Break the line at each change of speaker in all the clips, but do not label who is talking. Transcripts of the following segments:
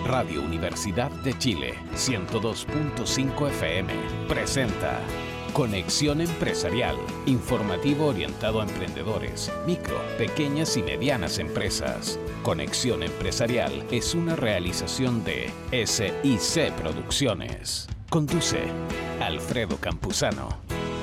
Radio Universidad de Chile, 102.5 FM, presenta Conexión Empresarial, informativo orientado a emprendedores, micro, pequeñas y medianas empresas. Conexión Empresarial es una realización de SIC Producciones. Conduce Alfredo Campuzano.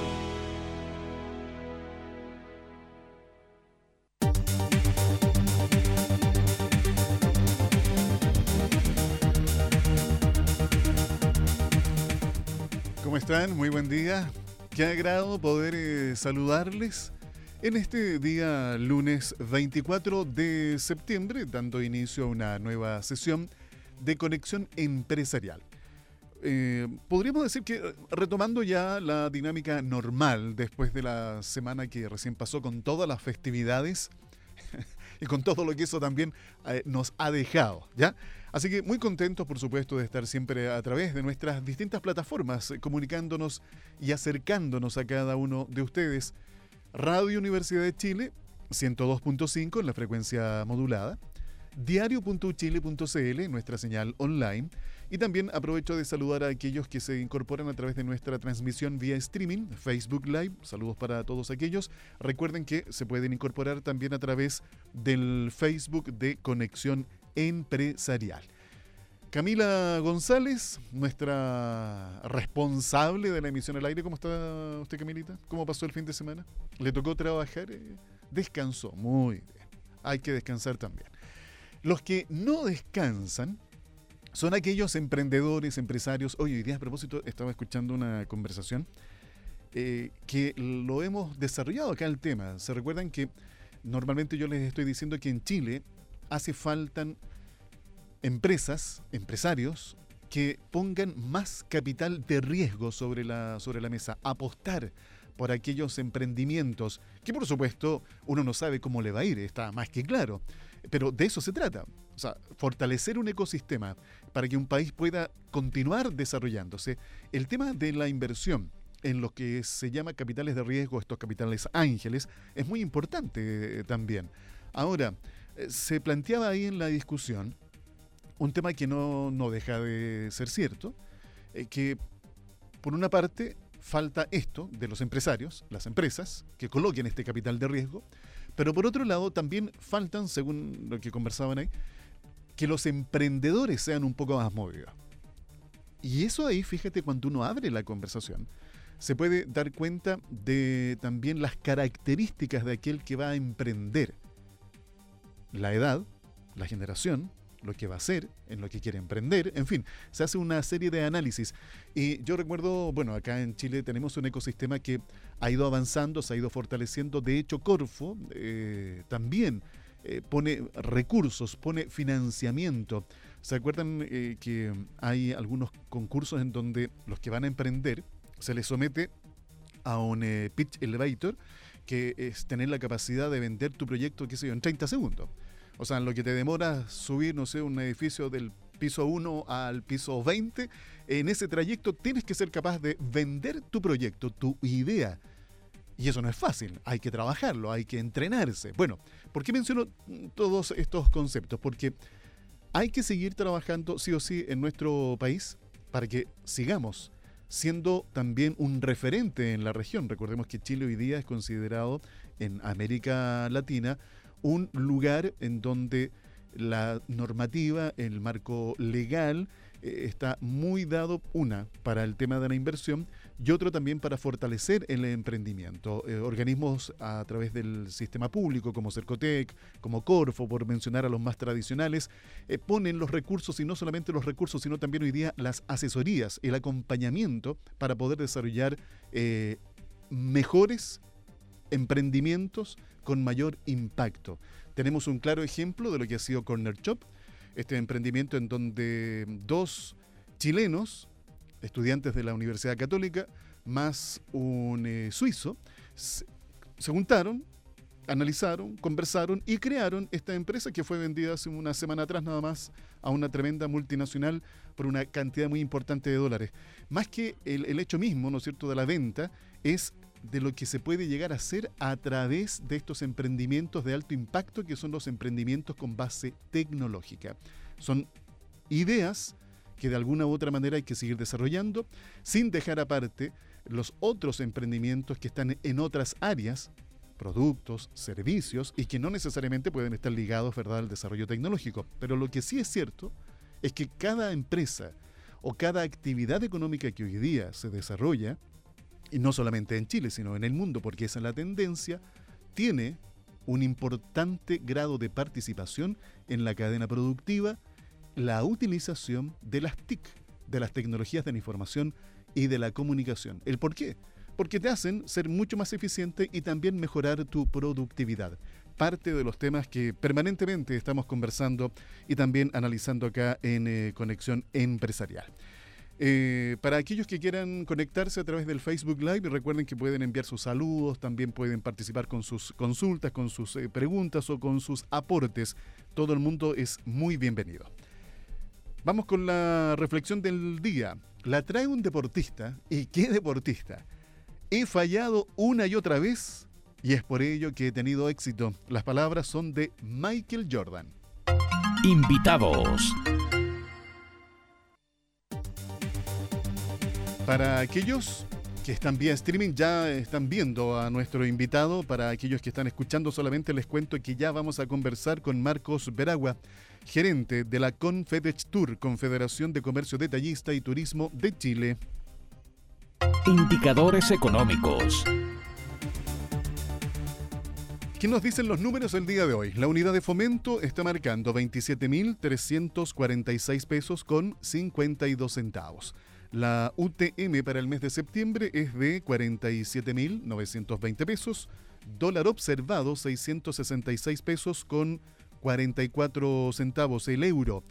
¿Cómo están? Muy buen día. Qué agrado poder saludarles en este día lunes 24 de septiembre, dando inicio a una nueva sesión de Conexión Empresarial. Podríamos decir que retomando ya la dinámica normal después de la semana que recién pasó con todas las festividades y con todo lo que eso también nos ha dejado, ¿ya? Así que muy contentos, por supuesto, de estar siempre a través de nuestras distintas plataformas, comunicándonos y acercándonos a cada uno de ustedes. Radio Universidad de Chile, 102.5 en la frecuencia modulada, diario.uchile.cl, nuestra señal online, y también aprovecho de saludar a aquellos que se incorporan a través de nuestra transmisión vía streaming, Facebook Live. Saludos para todos aquellos. Recuerden que se pueden incorporar también a través del Facebook de Conexión Empresarial. Camila González, nuestra responsable de la emisión al aire. ¿Cómo está usted, Camilita? ¿Cómo pasó el fin de semana? ¿Le tocó trabajar? Descansó. Muy bien. Hay que descansar también. Los que no descansan son aquellos emprendedores, empresarios. Hoy día, a propósito, estaba escuchando una conversación que lo hemos desarrollado acá el tema. ¿Se recuerdan que normalmente yo les estoy diciendo que en Chile hace falta empresas, empresarios que pongan más capital de riesgo sobre la mesa, apostar por aquellos emprendimientos que, por supuesto, uno no sabe cómo le va a ir, está más que claro, pero de eso se trata. O sea, fortalecer un ecosistema para que un país pueda continuar desarrollándose. El tema de la inversión en lo que se llama capitales de riesgo, estos capitales ángeles, es muy importante también. Ahora, se planteaba ahí en la discusión un tema que no deja de ser cierto, que por una parte falta esto de los empresarios, las empresas, que coloquen este capital de riesgo, pero por otro lado también faltan, según lo que conversaban ahí, que los emprendedores sean un poco más movidos. Y eso ahí, fíjate, cuando uno abre la conversación, se puede dar cuenta de también las características de aquel que va a emprender. La edad, la generación, lo que va a hacer, en lo que quiere emprender, en fin, se hace una serie de análisis. Y yo recuerdo, bueno, acá en Chile tenemos un ecosistema que ha ido avanzando, se ha ido fortaleciendo. De hecho, Corfo también pone recursos, pone financiamiento. ¿Se acuerdan que hay algunos concursos en donde los que van a emprender se les somete a un pitch elevator, que es tener la capacidad de vender tu proyecto, qué sé yo, en 30 segundos? O sea, en lo que te demora subir, no sé, un edificio del piso 1 al piso 20, en ese trayecto tienes que ser capaz de vender tu proyecto, tu idea. Y eso no es fácil, hay que trabajarlo, hay que entrenarse. Bueno, ¿por qué menciono todos estos conceptos? Porque hay que seguir trabajando sí o sí en nuestro país para que sigamos siendo también un referente en la región. Recordemos que Chile hoy día es considerado en América Latina un lugar en donde la normativa, el marco legal está muy dado, una, para el tema de la inversión y otro también para fortalecer el emprendimiento. Organismos a través del sistema público como Cercotec, como Corfo, por mencionar a los más tradicionales, ponen los recursos, y no solamente los recursos, sino también hoy día las asesorías, el acompañamiento para poder desarrollar mejores emprendimientos con mayor impacto. Tenemos un claro ejemplo de lo que ha sido Corner Shop, este emprendimiento en donde dos chilenos, estudiantes de la Universidad Católica, más un suizo, se juntaron, analizaron, conversaron y crearon esta empresa que fue vendida hace una semana atrás nada más a una tremenda multinacional por una cantidad muy importante de dólares. Más que el hecho mismo, ¿no es cierto?, de la venta, es de lo que se puede llegar a hacer a través de estos emprendimientos de alto impacto, que son los emprendimientos con base tecnológica. Son ideas que de alguna u otra manera hay que seguir desarrollando, sin dejar aparte los otros emprendimientos que están en otras áreas, productos, servicios, y que no necesariamente pueden estar ligados, ¿verdad?, al desarrollo tecnológico. Pero lo que sí es cierto es que cada empresa o cada actividad económica que hoy día se desarrolla, y no solamente en Chile, sino en el mundo, porque esa es la tendencia, tiene un importante grado de participación en la cadena productiva, la utilización de las TIC, de las tecnologías de la información y de la comunicación. ¿El por qué? Porque te hacen ser mucho más eficiente y también mejorar tu productividad. Parte de los temas que permanentemente estamos conversando y también analizando acá en Conexión Empresarial. Para aquellos que quieran conectarse a través del Facebook Live, recuerden que pueden enviar sus saludos, también pueden participar con sus consultas, con sus preguntas o con sus aportes. Todo el mundo es muy bienvenido. Vamos con la reflexión del día. La trae un deportista. ¿Y qué deportista? He fallado una y otra vez y es por ello que he tenido éxito. Las palabras son de Michael Jordan.
Invitados.
Para aquellos que están vía streaming, ya están viendo a nuestro invitado. Para aquellos que están escuchando, solamente les cuento que ya vamos a conversar con Marcos Veragua, gerente de la Confedechtur, Confederación de Comercio Detallista y Turismo de Chile.
Indicadores económicos.
¿Qué nos dicen los números el día de hoy? La unidad de fomento está marcando 27.346 pesos con 52 centavos. La UTM para el mes de septiembre es de 47.920 pesos. Dólar observado 666 pesos con 44 centavos. El euro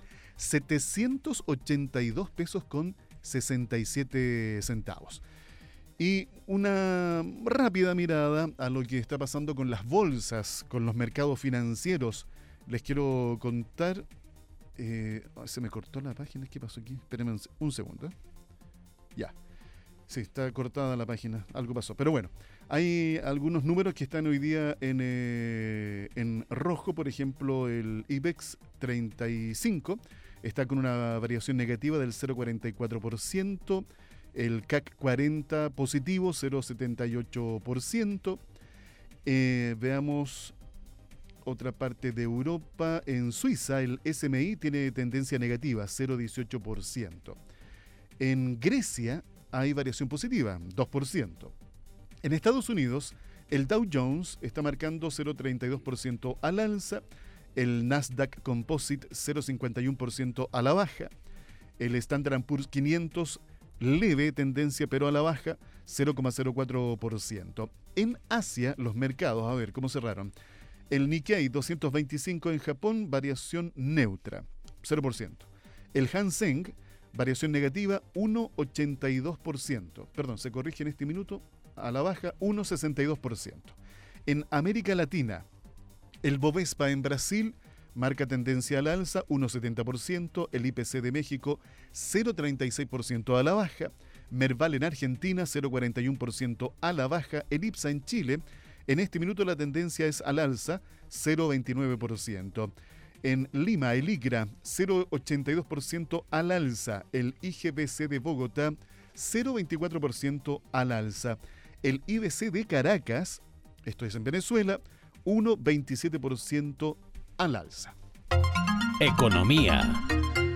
782 pesos con 67 centavos. Y una rápida mirada a lo que está pasando con las bolsas, con los mercados financieros. Les quiero contar... se me cortó la página. ¿Qué pasó aquí? Espérenme un segundo. Ya. Sí, está cortada la página. Algo pasó. Pero bueno, hay algunos números que están hoy día en rojo. Por ejemplo, el IBEX 35 está con una variación negativa del 0,44%. El CAC 40 positivo, 0,78%. Veamos otra parte de Europa. En Suiza, el SMI tiene tendencia negativa, 0,18%. En Grecia hay variación positiva, 2%. En Estados Unidos, el Dow Jones está marcando 0,32% al alza. El Nasdaq Composite, 0,51% a la baja. El Standard & Poor's 500, leve tendencia pero a la baja, 0,04%. En Asia, los mercados, a ver cómo cerraron. El Nikkei 225 en Japón, variación neutra, 0%. El Hang Seng, variación negativa, 1,82%. Perdón, se corrige en este minuto, a la baja, 1,62%. En América Latina, el Bovespa en Brasil marca tendencia al alza, 1,70%. El IPC de México, 0,36% a la baja. Merval en Argentina, 0,41% a la baja. El IPSA en Chile, en este minuto la tendencia es al alza, 0,29%. En Lima, el IGRA, 0,82% al alza. El IGBC de Bogotá, 0,24% al alza. El IBC de Caracas, esto es en Venezuela, 1,27% al alza.
Economía.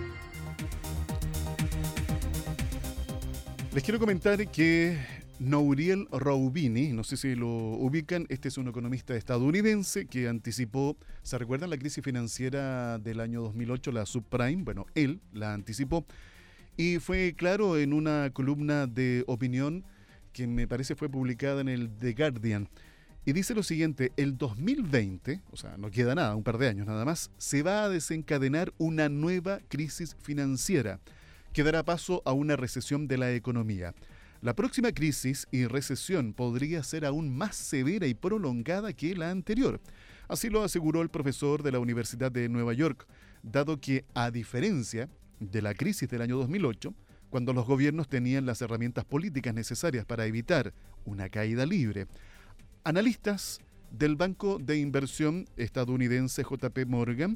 Les quiero comentar que Nouriel Roubini, no sé si lo ubican, este es un economista estadounidense que anticipó, ¿se recuerdan la crisis financiera del año 2008, la subprime? Bueno, él la anticipó y fue claro en una columna de opinión que me parece fue publicada en el The Guardian. Y dice lo siguiente: el 2020, o sea, no queda nada, un par de años nada más, se va a desencadenar una nueva crisis financiera que dará paso a una recesión de la economía. La próxima crisis y recesión podría ser aún más severa y prolongada que la anterior. Así lo aseguró el profesor de la Universidad de Nueva York, dado que, a diferencia de la crisis del año 2008, cuando los gobiernos tenían las herramientas políticas necesarias para evitar una caída libre, analistas del banco de inversión estadounidense JP Morgan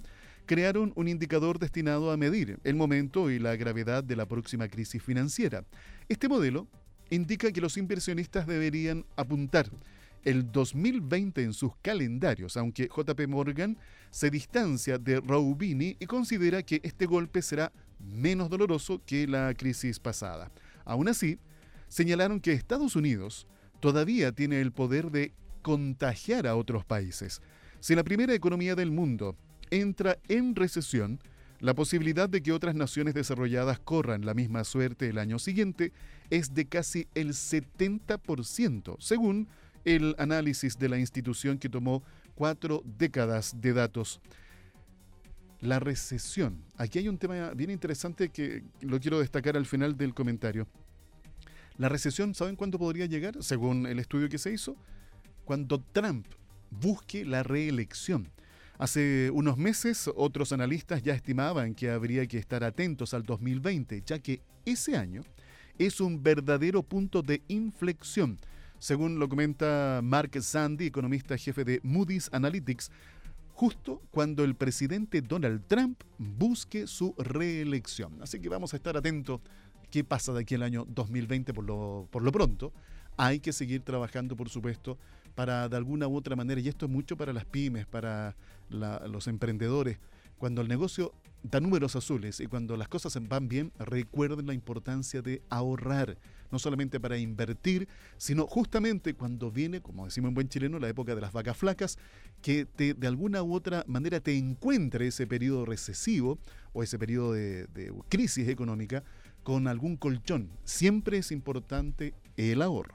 crearon un indicador destinado a medir el momento y la gravedad de la próxima crisis financiera. Este modelo indica que los inversionistas deberían apuntar el 2020 en sus calendarios, aunque JP Morgan se distancia de Roubini y considera que este golpe será menos doloroso que la crisis pasada. Aún así, señalaron que Estados Unidos todavía tiene el poder de contagiar a otros países. Si la primera economía del mundo entra en recesión, la posibilidad de que otras naciones desarrolladas corran la misma suerte el año siguiente es de casi el 70%, según el análisis de la institución que tomó 4 décadas de datos. La recesión. Aquí hay un tema bien interesante que lo quiero destacar al final del comentario. La recesión, ¿saben cuándo podría llegar? Según el estudio que se hizo, cuando Trump busque la reelección. Hace unos meses, otros analistas ya estimaban que habría que estar atentos al 2020, ya que ese año es un verdadero punto de inflexión. Según lo comenta Mark Zandi, economista jefe de Moody's Analytics, justo cuando el presidente Donald Trump busque su reelección. Así que vamos a estar atentos qué pasa de aquí al año 2020 por lo pronto. Hay que seguir trabajando, por supuesto, para de alguna u otra manera, y esto es mucho para las pymes, para los emprendedores, cuando el negocio da números azules y cuando las cosas van bien, recuerden la importancia de ahorrar, no solamente para invertir, sino justamente cuando viene, como decimos en buen chileno, la época de las vacas flacas, que de alguna u otra manera te encuentre ese periodo recesivo o ese periodo de crisis económica con algún colchón. Siempre es importante el ahorro.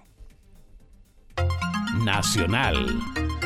Nacional.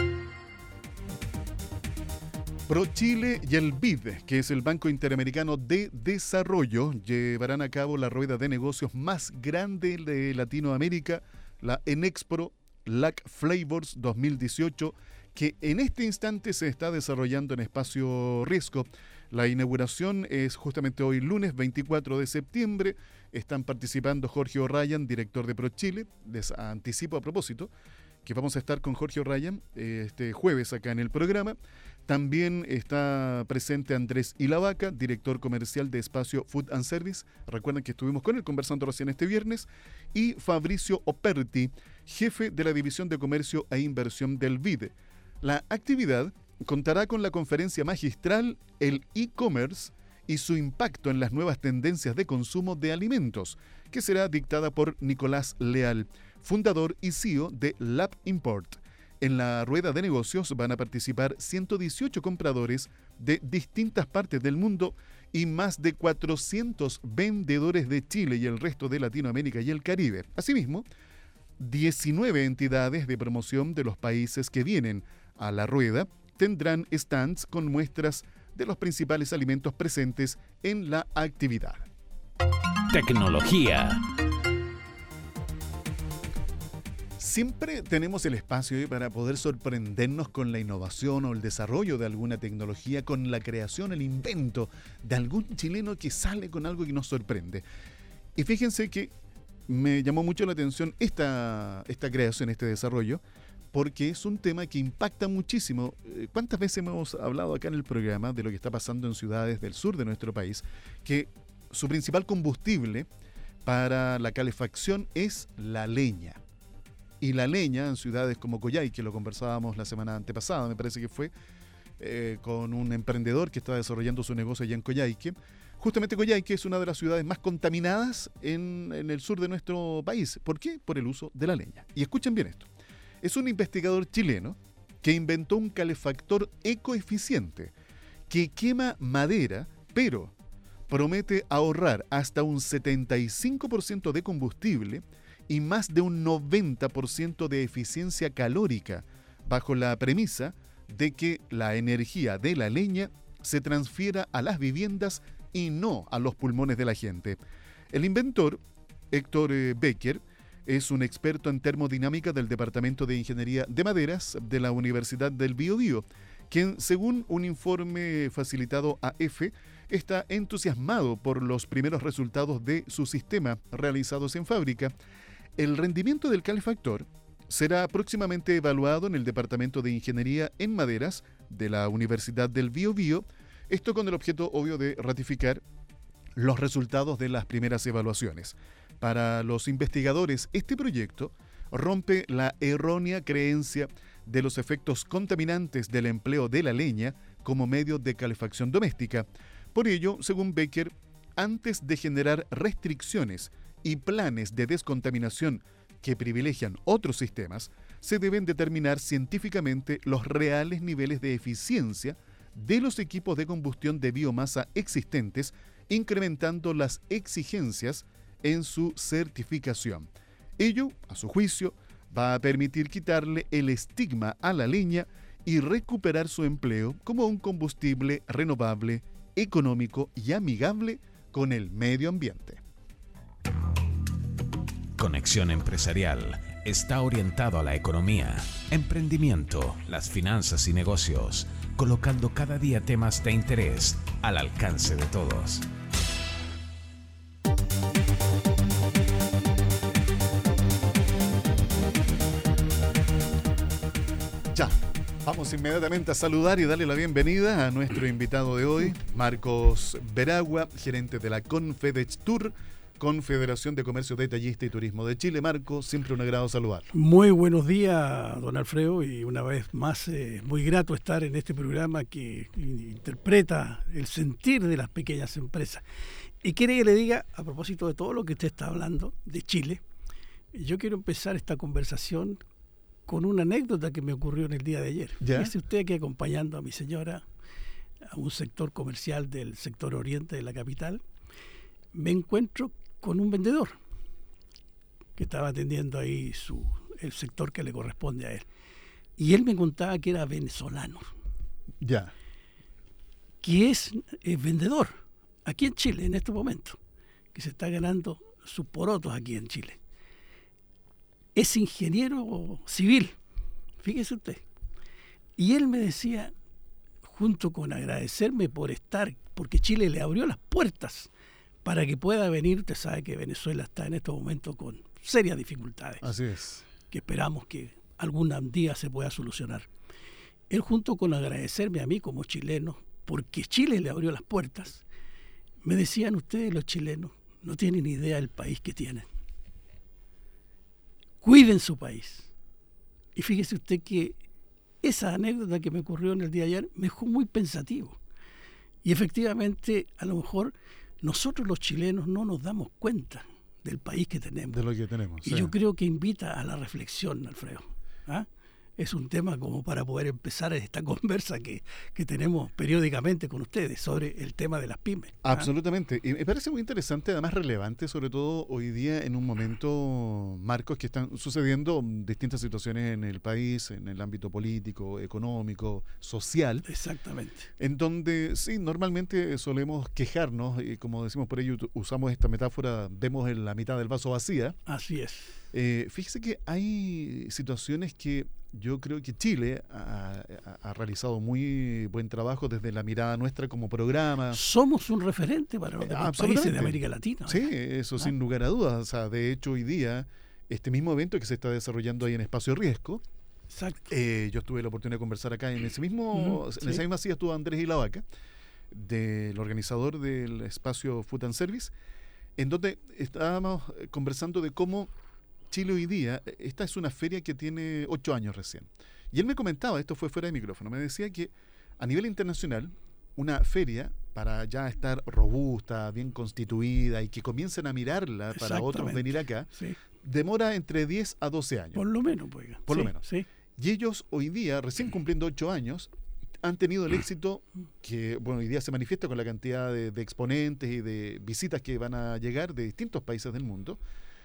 ProChile y el BID, que es el Banco Interamericano de Desarrollo, llevarán a cabo la rueda de negocios más grande de Latinoamérica, la Enexpro LAC Flavors 2018, que en este instante se está desarrollando en Espacio Riesgo. La inauguración es justamente hoy lunes 24 de septiembre. Están participando Jorge O'Ryan, director de ProChile. Les anticipo a propósito que vamos a estar con Jorge O'Ryan este jueves acá en el programa. También está presente Andrés Ilavaca, director comercial de Espacio Food and Service. Recuerden que estuvimos con él conversando recién este viernes. Y Fabricio Operti, jefe de la División de Comercio e Inversión del BID. La actividad contará con la conferencia magistral El e-commerce y su impacto en las nuevas tendencias de consumo de alimentos, que será dictada por Nicolás Leal, fundador y CEO de Lab Import. En la rueda de negocios van a participar 118 compradores de distintas partes del mundo y más de 400 vendedores de Chile y el resto de Latinoamérica y el Caribe. Asimismo, 19 entidades de promoción de los países que vienen a la rueda tendrán stands con muestras de los principales alimentos presentes en la actividad.
Tecnología.
Siempre tenemos el espacio para poder sorprendernos con la innovación o el desarrollo de alguna tecnología, con la creación, el invento de algún chileno que sale con algo que nos sorprende. Y fíjense que me llamó mucho la atención esta creación, este desarrollo, porque es un tema que impacta muchísimo. ¿Cuántas veces hemos hablado acá en el programa de lo que está pasando en ciudades del sur de nuestro país? Que su principal combustible para la calefacción es la leña. Y la leña en ciudades como Coyhaique, que lo conversábamos la semana antepasada, me parece que fue, con un emprendedor que está desarrollando su negocio allá en Coyhaique. Justamente Coyhaique es una de las ciudades más contaminadas en el sur de nuestro país. ¿Por qué? Por el uso de la leña. Y escuchen bien esto. Es un investigador chileno que inventó un calefactor ecoeficiente que quema madera, pero promete ahorrar hasta un 75% de combustible y más de un 90% de eficiencia calórica, bajo la premisa de que la energía de la leña se transfiera a las viviendas y no a los pulmones de la gente. El inventor, Héctor Becker, es un experto en termodinámica del Departamento de Ingeniería de Maderas de la Universidad del Biobío, quien, según un informe facilitado a EFE, está entusiasmado por los primeros resultados de su sistema realizados en fábrica. El rendimiento del calefactor será próximamente evaluado en el Departamento de Ingeniería en Maderas de la Universidad del Biobío Esto con el objeto obvio de ratificar los resultados de las primeras evaluaciones. Para los investigadores, este proyecto rompe la errónea creencia de los efectos contaminantes del empleo de la leña como medio de calefacción doméstica. Por ello, según Becker, antes de generar restricciones y planes de descontaminación que privilegian otros sistemas, se deben determinar científicamente los reales niveles de eficiencia de los equipos de combustión de biomasa existentes, incrementando las exigencias en su certificación. Ello, a su juicio, va a permitir quitarle el estigma a la leña y recuperar su empleo como un combustible renovable, económico y amigable con el medio ambiente.
Conexión Empresarial está orientado a la economía, emprendimiento, las finanzas y negocios, colocando cada día temas de interés al alcance de todos.
Ya, vamos inmediatamente a saludar y darle la bienvenida a nuestro invitado de hoy, Marcos Veragua, gerente de la Confedextur, Confederación de Comercio Detallista y Turismo de Chile. Marcos, siempre un agrado saludar.
Muy buenos días, don Alfredo, y una vez más muy grato estar en este programa que interpreta el sentir de las pequeñas empresas. Y quiere que le diga, a propósito de todo lo que usted está hablando de Chile, yo quiero empezar esta conversación con una anécdota que me ocurrió en el día de ayer. Fíjese usted que acompañando a mi señora a un sector comercial del sector oriente de la capital, me encuentro con un vendedor que estaba atendiendo ahí el sector que le corresponde a él. Y él me contaba que era venezolano.
Ya.
Que es vendedor aquí en Chile en este momento, que se está ganando sus porotos aquí en Chile. Es ingeniero civil, fíjese usted. Y él me decía, junto con agradecerme por estar, porque Chile le abrió las puertas para que pueda venir. Usted sabe que Venezuela está en estos momentos con serias dificultades.
Así es.
Que esperamos que algún día se pueda solucionar. Él, junto con agradecerme a mí como chileno, porque Chile le abrió las puertas, me decían: ustedes los chilenos no tienen idea del país que tienen. Cuiden su país. Y fíjese usted que esa anécdota que me ocurrió en el día de ayer me dejó muy pensativo. Y efectivamente, a lo mejor nosotros los chilenos no nos damos cuenta del país que tenemos.
De lo que tenemos.
Y yo creo que invita a la reflexión, Alfredo. ¿Ah? Es un tema como para poder empezar esta conversa que tenemos periódicamente con ustedes sobre el tema de las pymes.
Absolutamente. Y me parece muy interesante, además relevante, sobre todo hoy día en un momento, Marcos, que están sucediendo distintas situaciones en el país, en el ámbito político, económico, social.
Exactamente.
En donde, sí, normalmente solemos quejarnos, y como decimos por ello, usamos esta metáfora, vemos en la mitad del vaso vacía.
Así es.
Fíjese que hay situaciones que yo creo que Chile ha realizado muy buen trabajo desde la mirada nuestra como programa.
Somos un referente para los demás países de América Latina.
Sí, eso sin lugar a dudas. O sea, de hecho, hoy día, este mismo evento que se está desarrollando ahí en Espacio Riesgo,
exacto.
Yo tuve la oportunidad de conversar acá en ese mismo, en esa misma silla estuvo Andrés Ilavaca, del organizador del espacio Food and Service, en donde estábamos conversando de cómo Chile hoy día, esta es una feria que tiene 8 años recién. Y él me comentaba, esto fue fuera de micrófono, me decía que a nivel internacional, una feria, para ya estar robusta, bien constituida y que comiencen a mirarla para otros venir acá, demora entre 10 a 12 años.
Por lo menos, pues.
Por lo menos.
Sí.
Y ellos hoy día, recién cumpliendo 8 años, han tenido el éxito que, bueno, hoy día se manifiesta con la cantidad de exponentes y de visitas que van a llegar de distintos países del mundo.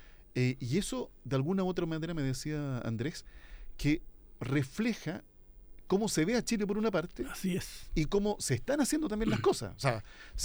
Y eso, de alguna u otra manera, me decía Andrés, que refleja cómo se ve a Chile por una parte.
Así es.
Y cómo se están haciendo también las cosas. O sea,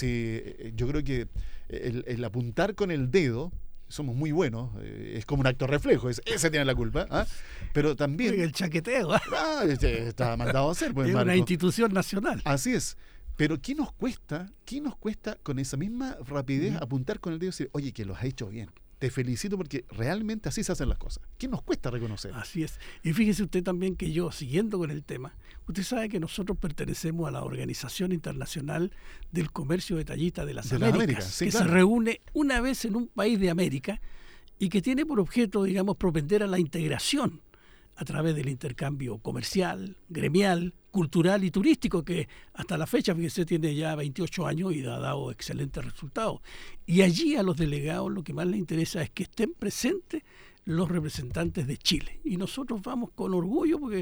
yo creo que el apuntar con el dedo, somos muy buenos, es como un acto reflejo, ese tiene la culpa. ¿Ah? Pero también...
El chaqueteo.
Está mandado a hacer. Pues,
es
Marco.
una institución nacional.
Así es. Pero ¿qué nos cuesta con esa misma rapidez apuntar con el dedo y decir, oye, que lo has hecho bien? te felicito porque realmente así se hacen las cosas. ¿Qué nos cuesta reconocer?
Así es. Y fíjese usted también que yo, siguiendo con el tema, usted sabe que nosotros pertenecemos a la Organización Internacional del Comercio Detallista de las Américas,
sí,
que
claro,
se reúne una vez en un país de América y que tiene por objeto, digamos, propender a la integración a través del intercambio comercial, gremial, cultural y turístico, que hasta la fecha, fíjese, tiene ya 28 años y ha dado excelentes resultados. Y allí a los delegados lo que más les interesa es que estén presentes los representantes de Chile. Y nosotros vamos con orgullo porque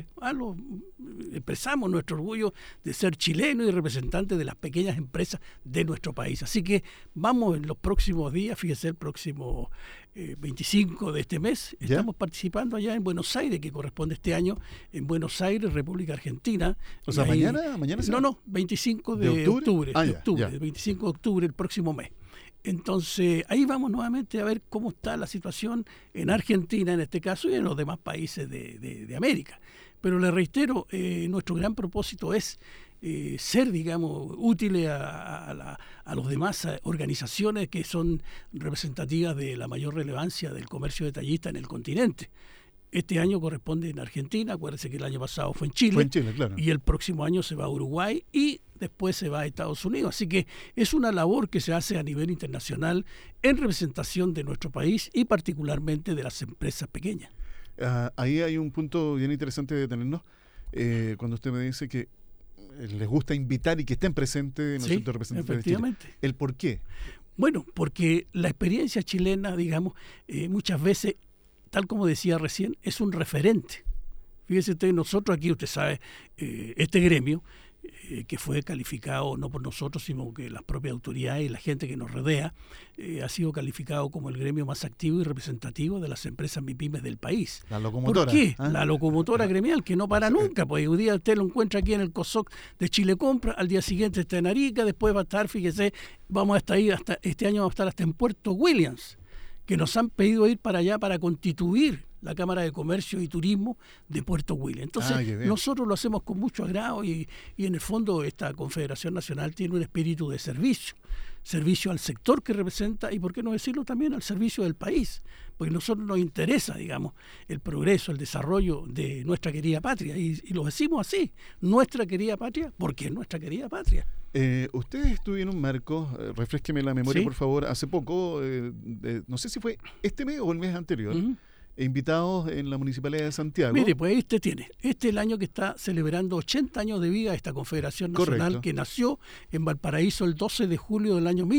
expresamos nuestro orgullo de ser chilenos y representantes de las pequeñas empresas de nuestro país. Así que vamos en los próximos días, fíjese, el próximo 25 de este mes, estamos participando allá en Buenos Aires, que corresponde este año, en Buenos Aires, República Argentina.
O sea,
ahí,
mañana
No, 25 de octubre.
Ya.
25 de octubre, el próximo mes. Entonces, ahí vamos nuevamente a ver cómo está la situación en Argentina, en este caso, y en los demás países de América. Pero le reitero, nuestro gran propósito es ser, digamos, útiles a las demás organizaciones que son representativas de la mayor relevancia del comercio detallista en el continente. Este año corresponde en Argentina, acuérdense que el año pasado fue en Chile,
claro.
Y el próximo año se va a Uruguay y después se va a Estados Unidos. Así que es una labor que se hace a nivel internacional en representación de nuestro país y particularmente de las empresas pequeñas.
Ahí hay un punto bien interesante de detenernos, cuando usted me dice que les gusta invitar y que estén presentes,
Sí,
representantes
efectivamente.
de Chile. ¿El por qué?
Bueno, porque la experiencia chilena, digamos, muchas veces, tal como decía recién, es un referente. Fíjese usted, nosotros aquí, usted sabe, este gremio, que fue calificado no por nosotros, sino que las propias autoridades y la gente que nos rodea, ha sido calificado como el gremio más activo y representativo de las empresas MIPYMES del país.
La locomotora.
¿Por qué? La locomotora gremial, que no para nunca, pues un día usted lo encuentra aquí en el COSOC de Chile Compra, al día siguiente está en Arica, después va a estar, fíjese, vamos hasta ahí, hasta este año vamos a estar hasta en Puerto Williams, que nos han pedido ir para allá para constituir la Cámara de Comercio y Turismo de Puerto Williams. Entonces, nosotros lo hacemos con mucho agrado y en el fondo esta Confederación Nacional tiene un espíritu de servicio al sector que representa y, por qué no decirlo, también al servicio del país, porque a nosotros nos interesa, digamos, el progreso, el desarrollo de nuestra querida patria, y lo decimos así, nuestra querida patria, porque es nuestra querida patria.
Ustedes estuvieron, Marcos, refrésqueme la memoria,
¿Sí?
por favor, hace poco, no sé si fue este mes o el mes anterior, invitados en la Municipalidad de Santiago.
Mire, pues este es el año que está celebrando 80 años de vida esta Confederación Nacional. Correcto. Que nació en Valparaíso el 12 de julio del año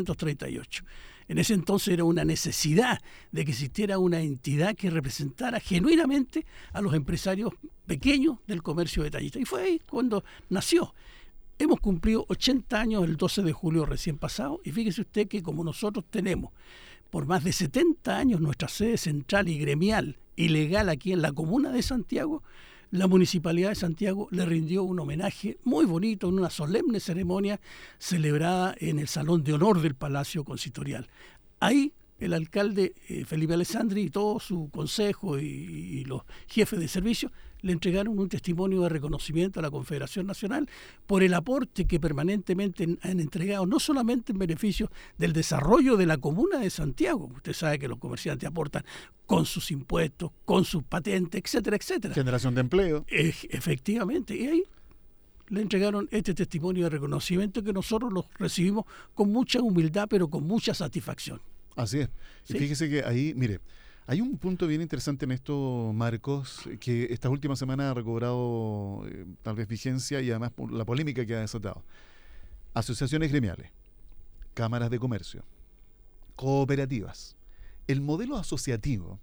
1938. En ese entonces era una necesidad de que existiera una entidad que representara genuinamente a los empresarios pequeños del comercio detallista. Y fue ahí cuando nació. Hemos cumplido 80 años el 12 de julio recién pasado, y fíjese usted que como nosotros tenemos por más de 70 años nuestra sede central y gremial y legal aquí en la comuna de Santiago, la Municipalidad de Santiago le rindió un homenaje muy bonito en una solemne ceremonia celebrada en el Salón de Honor del Palacio Consistorial. Ahí el alcalde Felipe Alessandri y todo su consejo y los jefes de servicio le entregaron un testimonio de reconocimiento a la Confederación Nacional por el aporte que permanentemente han entregado, no solamente en beneficio del desarrollo de la comuna de Santiago. Usted sabe que los comerciantes aportan con sus impuestos, con sus patentes, etcétera, etcétera.
Generación de empleo.
Efectivamente. Y ahí le entregaron este testimonio de reconocimiento que nosotros lo recibimos con mucha humildad, pero con mucha satisfacción.
Así es. Y fíjese que ahí, mire, hay un punto bien interesante en esto, Marcos, que estas últimas semanas ha recobrado tal vez vigencia y además por la polémica que ha desatado. Asociaciones gremiales, cámaras de comercio, cooperativas. El modelo asociativo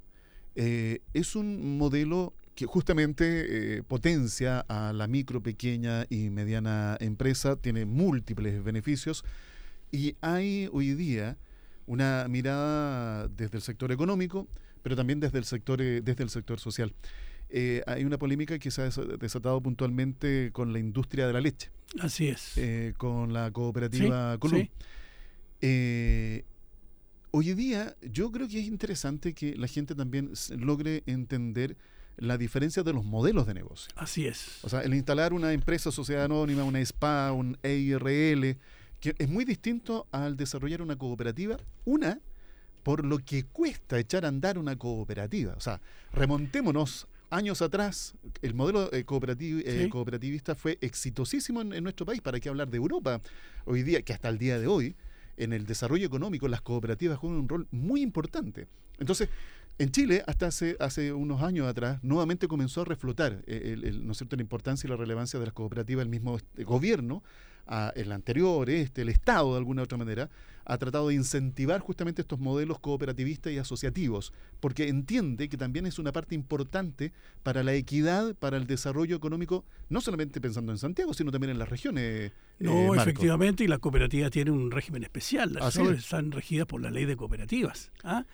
es un modelo que justamente potencia a la micro, pequeña y mediana empresa, tiene múltiples beneficios y hay hoy día una mirada desde el sector económico, pero también desde el sector social. Hay una polémica que se ha desatado puntualmente con la industria de la leche.
Así es.
Con la cooperativa Colum. Sí. Hoy día yo creo que es interesante que la gente también logre entender la diferencia de los modelos de negocio.
Así es.
O sea, el instalar una empresa, sociedad anónima, una SPA, un EIRL, que es muy distinto al desarrollar una cooperativa, por lo que cuesta echar a andar una cooperativa. O sea, remontémonos años atrás, el modelo cooperativista fue exitosísimo en nuestro país. ¿Para qué hablar de Europa? Hoy día, que hasta el día de hoy, en el desarrollo económico, las cooperativas juegan un rol muy importante. Entonces, en Chile, hasta hace unos años atrás, nuevamente comenzó a reflotar ¿no es cierto?, la importancia y la relevancia de las cooperativas. El mismo gobierno, el anterior, el Estado, de alguna u otra manera, ha tratado de incentivar justamente estos modelos cooperativistas y asociativos, porque entiende que también es una parte importante para la equidad, para el desarrollo económico, no solamente pensando en Santiago, sino también en las regiones.
No,
Marco.
efectivamente, y las cooperativas tienen un régimen especial. Las
Así
están regidas por la ley de cooperativas.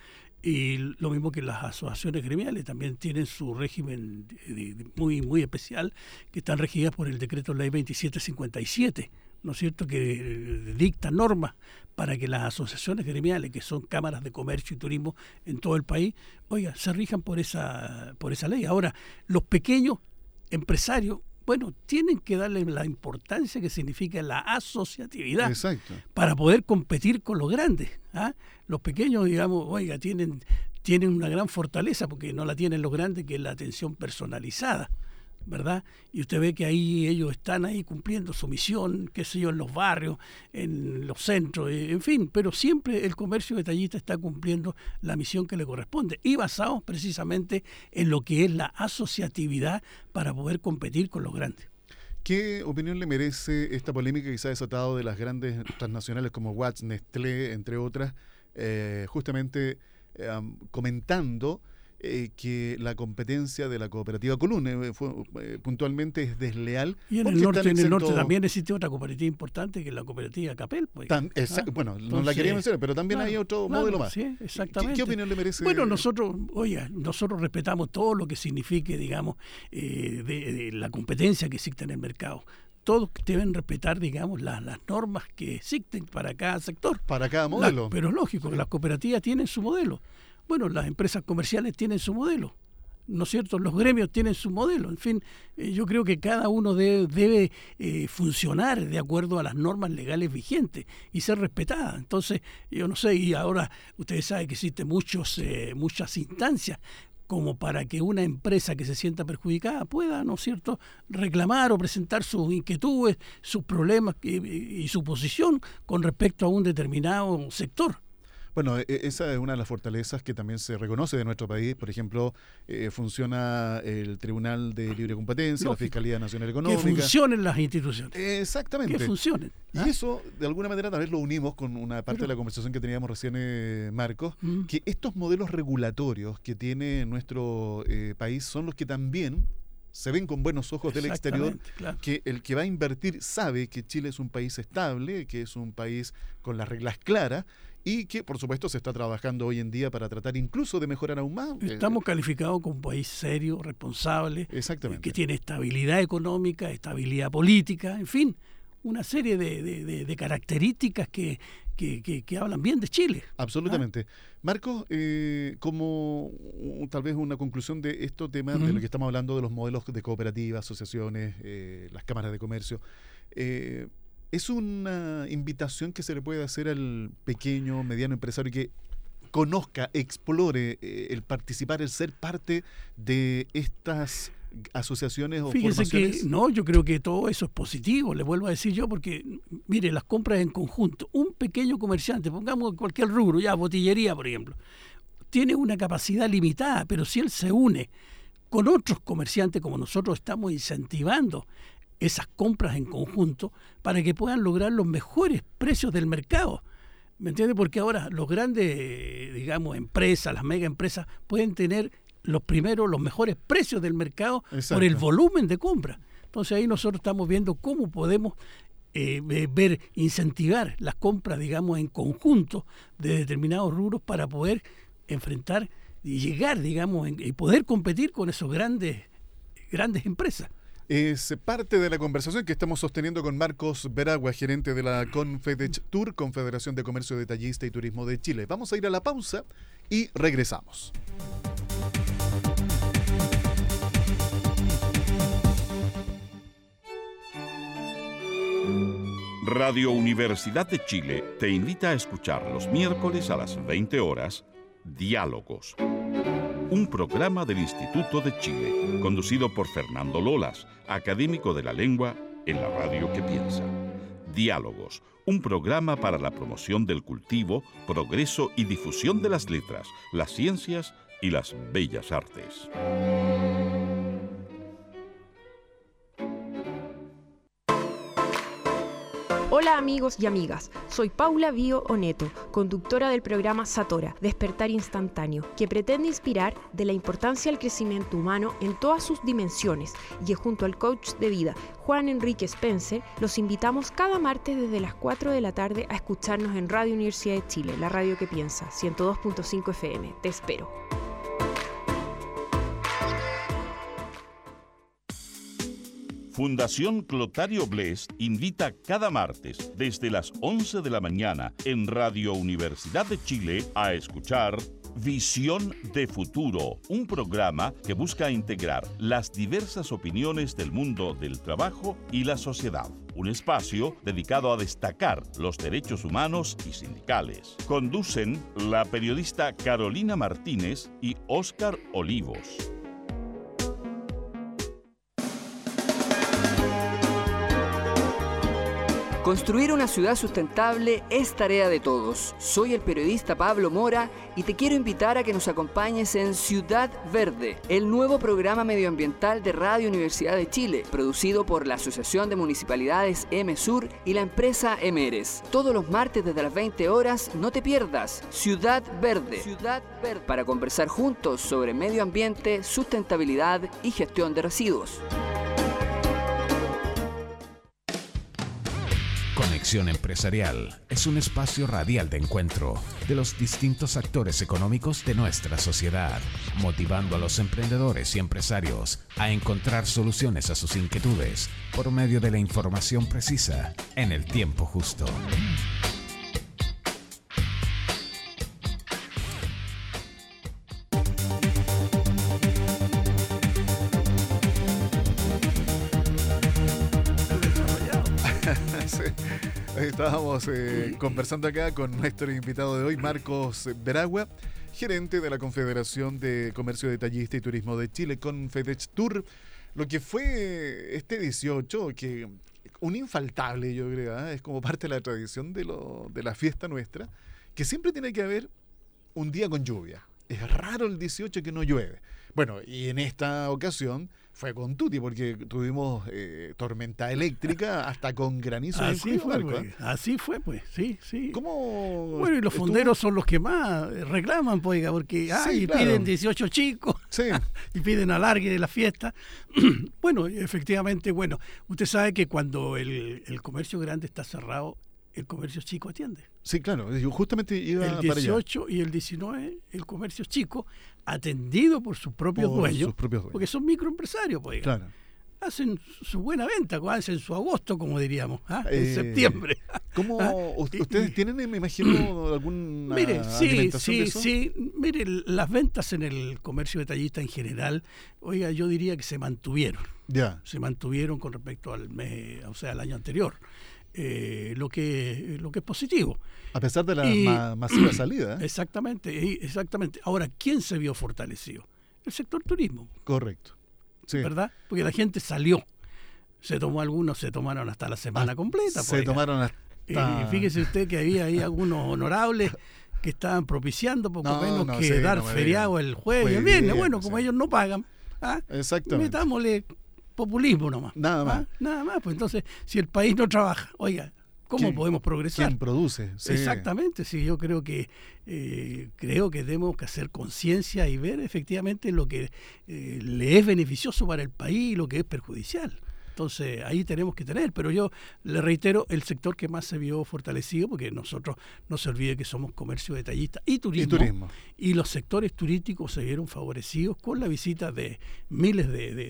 Y lo mismo que las asociaciones gremiales también tienen su régimen muy, muy especial, que están regidas por el decreto ley 2757, ¿no es cierto?, que dicta normas para que las asociaciones gremiales, que son cámaras de comercio y turismo en todo el país, se rijan por esa ley. Ahora, los pequeños empresarios, tienen que darle la importancia que significa la asociatividad.
Exacto. Para
poder competir con los grandes. Los pequeños, digamos, tienen una gran fortaleza porque no la tienen los grandes, que es la atención personalizada, ¿verdad? Y usted ve que ahí ellos están ahí cumpliendo su misión, qué sé yo, en los barrios, en los centros, en fin, pero siempre el comercio detallista está cumpliendo la misión que le corresponde y basado precisamente en lo que es la asociatividad para poder competir con los grandes.
¿Qué opinión le merece esta polémica que se ha desatado de las grandes transnacionales como Watts, Nestlé, entre otras, justamente comentando que la competencia de la cooperativa Colune puntualmente es desleal?
Y en el norte también existe otra cooperativa importante, que es la cooperativa Capel.
No la quería mencionar, pero también hay otro modelo más.
Sí, exactamente.
¿Qué opinión le merece?
Bueno, nosotros respetamos todo lo que signifique, digamos, de la competencia que existe en el mercado. Todos deben respetar, digamos, las normas que existen para cada sector.
Para cada modelo.
Pero lógico, que las cooperativas tienen su modelo. Las empresas comerciales tienen su modelo, ¿no es cierto? Los gremios tienen su modelo. En fin, yo creo que cada uno debe funcionar de acuerdo a las normas legales vigentes y ser respetada. Entonces, yo no sé, y ahora ustedes saben que existen muchas instancias como para que una empresa que se sienta perjudicada pueda, ¿no es cierto?, reclamar o presentar sus inquietudes, sus problemas y su posición con respecto a un determinado sector.
Bueno, esa es una de las fortalezas que también se reconoce de nuestro país. Por ejemplo, funciona el Tribunal de Libre Competencia, la Fiscalía Nacional Económica.
Que funcionen las instituciones.
Exactamente.
Que funcionen.
Y eso, de alguna manera, tal vez lo unimos con una parte de la conversación que teníamos recién, Marcos, que estos modelos regulatorios que tiene nuestro país son los que también se ven con buenos ojos del exterior, claro. Que el que va a invertir sabe que Chile es un país estable, que es un país con las reglas claras, y que, por supuesto, se está trabajando hoy en día para tratar incluso de mejorar aún más.
Estamos calificados como un país serio, responsable,
exactamente,
que tiene estabilidad económica, estabilidad política, en fin, una serie de características que hablan bien de Chile.
Absolutamente. Marcos, como tal vez una conclusión de estos temas, de lo que estamos hablando, de los modelos de cooperativas, asociaciones, las cámaras de comercio, ¿es una invitación que se le puede hacer al pequeño, mediano empresario que conozca, explore el participar, el ser parte de estas asociaciones o
Fíjese
formaciones?
Que no, yo creo que todo eso es positivo, le vuelvo a decir yo, porque mire, las compras en conjunto, un pequeño comerciante, pongamos cualquier rubro, botillería por ejemplo, tiene una capacidad limitada, pero si él se une con otros comerciantes como nosotros estamos incentivando esas compras en conjunto para que puedan lograr los mejores precios del mercado. ¿Me entiende? Porque ahora los grandes, digamos, empresas, las mega empresas, pueden tener los mejores precios del mercado. Exacto. Por el volumen de compra. Entonces ahí nosotros estamos viendo cómo podemos incentivar las compras, digamos, en conjunto de determinados rubros para poder enfrentar y llegar, digamos, y poder competir con esos grandes empresas.
Es parte de la conversación que estamos sosteniendo con Marcos Veragua, gerente de la Confedechtur, Confederación de Comercio Detallista y Turismo de Chile. Vamos a ir a la pausa y regresamos.
Radio Universidad de Chile te invita a escuchar los miércoles a las 20 horas Diálogos, un programa del Instituto de Chile, conducido por Fernando Lolas, académico de la lengua en la radio que piensa. Diálogos, un programa para la promoción del cultivo, progreso y difusión de las letras, las ciencias y las bellas artes.
Hola amigos y amigas, soy Paula Bio Oneto, conductora del programa Satora, Despertar Instantáneo, que pretende inspirar de la importancia del crecimiento humano en todas sus dimensiones y que junto al coach de vida Juan Enrique Spencer los invitamos cada martes desde las 4 de la tarde a escucharnos en Radio Universidad de Chile, la radio que piensa, 102.5 FM. Te espero.
Fundación Clotario Blest invita cada martes desde las 11 de la mañana en Radio Universidad de Chile a escuchar Visión de Futuro, un programa que busca integrar las diversas opiniones del mundo del trabajo y la sociedad. Un espacio dedicado a destacar los derechos humanos y sindicales. Conducen la periodista Carolina Martínez y Óscar Olivos.
Construir una ciudad sustentable es tarea de todos. Soy el periodista Pablo Mora y te quiero invitar a que nos acompañes en Ciudad Verde, el nuevo programa medioambiental de Radio Universidad de Chile, producido por la Asociación de Municipalidades MSUR y la empresa Emeres. Todos los martes desde las 20 horas, no te pierdas Ciudad Verde. Ciudad Verde, para conversar juntos sobre medio ambiente, sustentabilidad y gestión de residuos.
Conexión Empresarial es un espacio radial de encuentro de los distintos actores económicos de nuestra sociedad, motivando a los emprendedores y empresarios a encontrar soluciones a sus inquietudes por medio de la información precisa en el tiempo justo.
Estábamos conversando acá con nuestro invitado de hoy, Marcos Veragua, gerente de la Confederación de Comercio Detallista y Turismo de Chile, Confedextur. Lo que fue este 18, que un infaltable, yo creo, es como parte de la tradición de la fiesta nuestra, que siempre tiene que haber un día con lluvia. Es raro el 18 que no llueve. Bueno, y en esta ocasión fue con tutti, porque tuvimos tormenta eléctrica hasta con granizo.
Así fue, pues. Así fue, pues. Sí, sí.
¿Cómo?
Bueno, y los fonderos son los que más reclaman, pues, porque
sí, claro,
piden 18 chicos,
sí,
y piden alargue de la fiesta. Bueno, efectivamente, bueno, usted sabe que cuando el comercio grande está cerrado, el comercio chico atiende.
Sí, claro, yo justamente iba
el 18
para allá.
Y el 19, el comercio chico, atendido por sus propios dueños, porque son microempresarios, pues,
claro,
hacen su buena venta, hacen su agosto, como diríamos, en septiembre.
¿Cómo ustedes tienen, me imagino, alguna alimentación de eso?
Sí, mire, las ventas en el comercio detallista en general, oiga, yo diría que se mantuvieron.
Ya.
Se mantuvieron con respecto al mes, o sea, al año anterior. Lo que es positivo.
A pesar de la masiva salida.
Exactamente. Ahora, ¿quién se vio fortalecido? El sector turismo.
Correcto. Sí.
¿Verdad? Porque la gente salió. Algunos se tomaron hasta la semana completa.
Tomaron hasta...
Fíjese usted que había ahí algunos honorables que estaban propiciando poco menos que dar feriado el jueves y el viernes. Bueno, como ellos no pagan,
exactamente,
metámosle populismo nomás.
Nada más.
Pues entonces, si el país no trabaja, oiga, ¿cómo podemos progresar?
¿Quién produce? Sí.
Exactamente, sí, yo creo que tenemos que hacer conciencia y ver efectivamente lo que le es beneficioso para el país y lo que es perjudicial. Entonces, ahí tenemos que tener, pero yo le reitero, el sector que más se vio fortalecido, porque nosotros no se olvide que somos comercio detallista y turismo. Y los sectores turísticos se vieron favorecidos con la visita de miles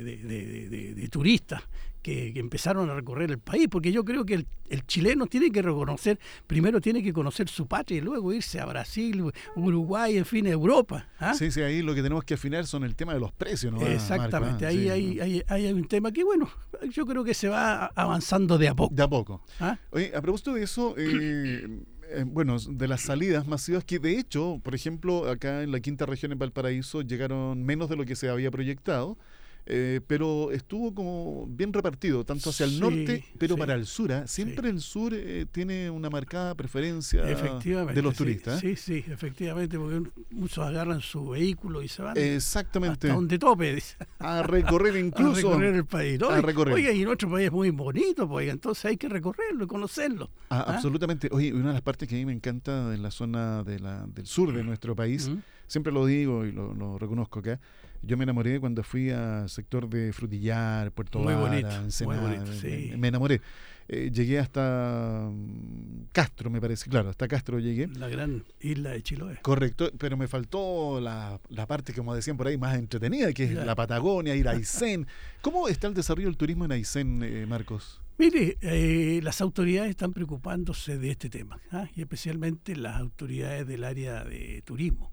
de turistas que empezaron a recorrer el país, porque yo creo que el chileno tiene que reconocer, primero tiene que conocer su patria y luego irse a Brasil, Uruguay, en fin, Europa.
Sí, ahí lo que tenemos que afinar son el tema de los precios, ¿no?
Exactamente, Marco, hay un tema que, bueno, yo creo que se va avanzando de a poco.
De a poco.
¿Ah?
Oye, a propósito de eso, bueno, de las salidas masivas, que de hecho, por ejemplo, acá en la quinta región en Valparaíso llegaron menos de lo que se había proyectado, pero estuvo como bien repartido, tanto hacia el norte, pero para el sur. Siempre el sur tiene una marcada preferencia de los turistas.
Sí, efectivamente, porque muchos agarran su vehículo y se van
exactamente
hasta donde tope.
A recorrer incluso.
A recorrer el país. ¿No?
A recorrer.
Oiga, y nuestro país es muy bonito, pues, entonces hay que recorrerlo y conocerlo.
Absolutamente. Oye, una de las partes que a mí me encanta en la zona del sur de nuestro país, siempre lo digo y lo reconozco acá, yo me enamoré cuando fui al sector de Frutillar, Puerto Vara, Ensenada.
Muy bonito, sí.
Me enamoré. Llegué hasta Castro, me parece. Claro, hasta Castro llegué.
La gran isla de Chiloé.
Correcto, pero me faltó la parte, como decían por ahí, más entretenida, que es la Patagonia, ir a Aysén. ¿Cómo está el desarrollo del turismo en Aysén, Marcos?
Mire, las autoridades están preocupándose de este tema, y especialmente las autoridades del área de turismo.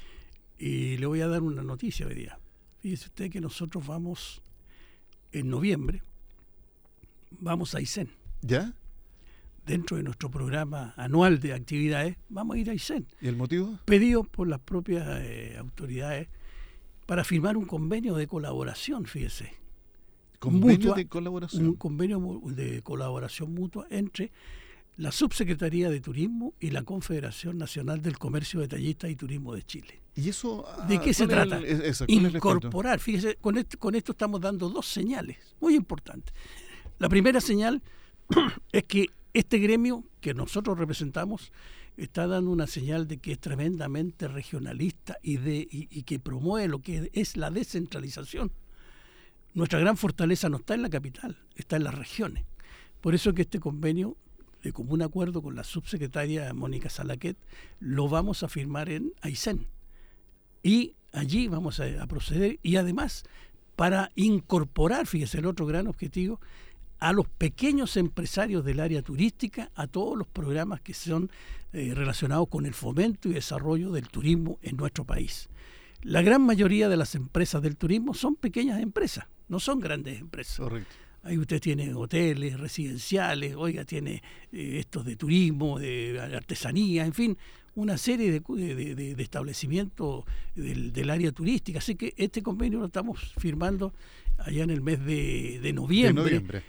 Y le voy a dar una noticia hoy día. Fíjese usted que nosotros vamos en noviembre, vamos a Aysén.
¿Ya?
Dentro de nuestro programa anual de actividades, vamos a ir a Aysén.
¿Y el motivo?
Pedido por las propias autoridades para firmar un convenio de colaboración, fíjese.
¿Convenio de colaboración?
Un convenio de colaboración mutua entre la Subsecretaría de Turismo y la Confederación Nacional del Comercio Detallista y Turismo de Chile.
¿Y eso?
¿De qué se trata? Incorporar. Fíjese, con esto estamos dando dos señales muy importantes. La primera señal es que este gremio que nosotros representamos está dando una señal de que es tremendamente regionalista y que promueve lo que es la descentralización. Nuestra gran fortaleza no está en la capital, está en las regiones. Por eso que este convenio, de común acuerdo con la subsecretaria Mónica Salaquet, lo vamos a firmar en Aysén. Y allí vamos a proceder, y además para incorporar, fíjese el otro gran objetivo, a los pequeños empresarios del área turística a todos los programas que son relacionados con el fomento y desarrollo del turismo en nuestro país. La gran mayoría de las empresas del turismo son pequeñas empresas, no son grandes empresas.
Correcto.
Ahí usted tiene hoteles, residenciales, tiene estos de turismo, de artesanía, en fin, una serie de establecimientos del área turística. Así que este convenio lo estamos firmando allá en el mes de noviembre.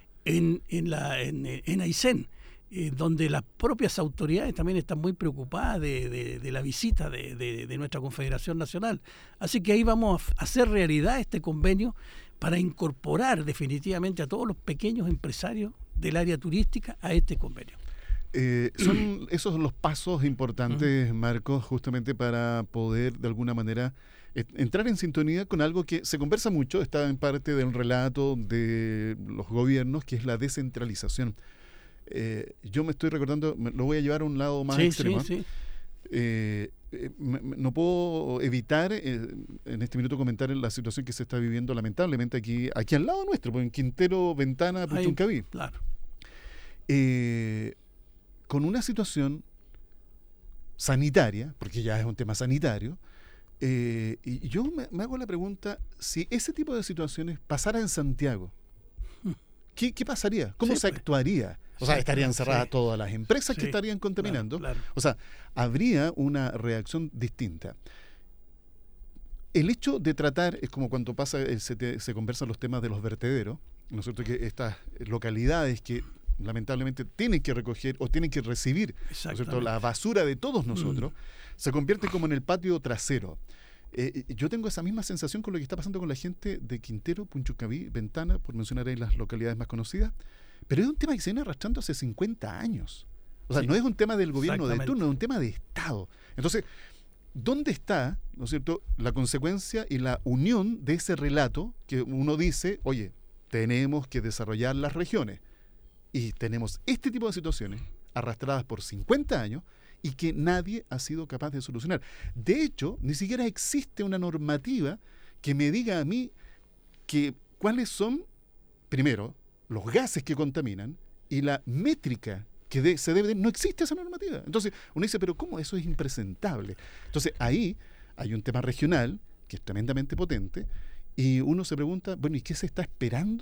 En Aysén, donde las propias autoridades también están muy preocupadas de la visita de nuestra Confederación Nacional. Así que ahí vamos a hacer realidad este convenio para incorporar definitivamente a todos los pequeños empresarios del área turística a este convenio.
Son esos los pasos importantes, Marcos, justamente para poder de alguna manera entrar en sintonía con algo que se conversa mucho, está en parte del relato de los gobiernos, que es la descentralización. Yo me estoy recordando, lo voy a llevar a un lado más extremo. Sí. No puedo evitar en este minuto comentar la situación que se está viviendo lamentablemente aquí al lado nuestro, en Quintero, Ventana, Puchuncaví.
Claro.
Con una situación sanitaria, porque ya es un tema sanitario, y yo me hago la pregunta, si ese tipo de situaciones pasara en Santiago, ¿qué pasaría? ¿Cómo se actuaría? O sea, estarían cerradas todas las empresas que estarían contaminando.
Claro.
O sea, habría una reacción distinta. El hecho de tratar, es como cuando se conversan los temas de los vertederos, ¿no es cierto? Que estas localidades que lamentablemente tienen que recoger o tienen que recibir, ¿no es cierto?, la basura de todos nosotros, se convierte como en el patio trasero. Yo tengo esa misma sensación con lo que está pasando con la gente de Quintero, Puchuncaví, Ventana, por mencionar ahí las localidades más conocidas, pero es un tema que se viene arrastrando hace 50 años. O sea, no es un tema del gobierno de turno, es un tema de Estado. Entonces, ¿dónde está, ¿no es cierto?, la consecuencia y la unión de ese relato que uno dice, oye, tenemos que desarrollar las regiones y tenemos este tipo de situaciones arrastradas por 50 años y que nadie ha sido capaz de solucionar? De hecho, ni siquiera existe una normativa que me diga a mí cuáles son, primero, los gases que contaminan y la métrica que se debe. No existe esa normativa. Entonces uno dice, pero ¿cómo? Eso es impresentable. Entonces ahí hay un tema regional que es tremendamente potente y uno se pregunta, bueno, ¿y qué se está esperando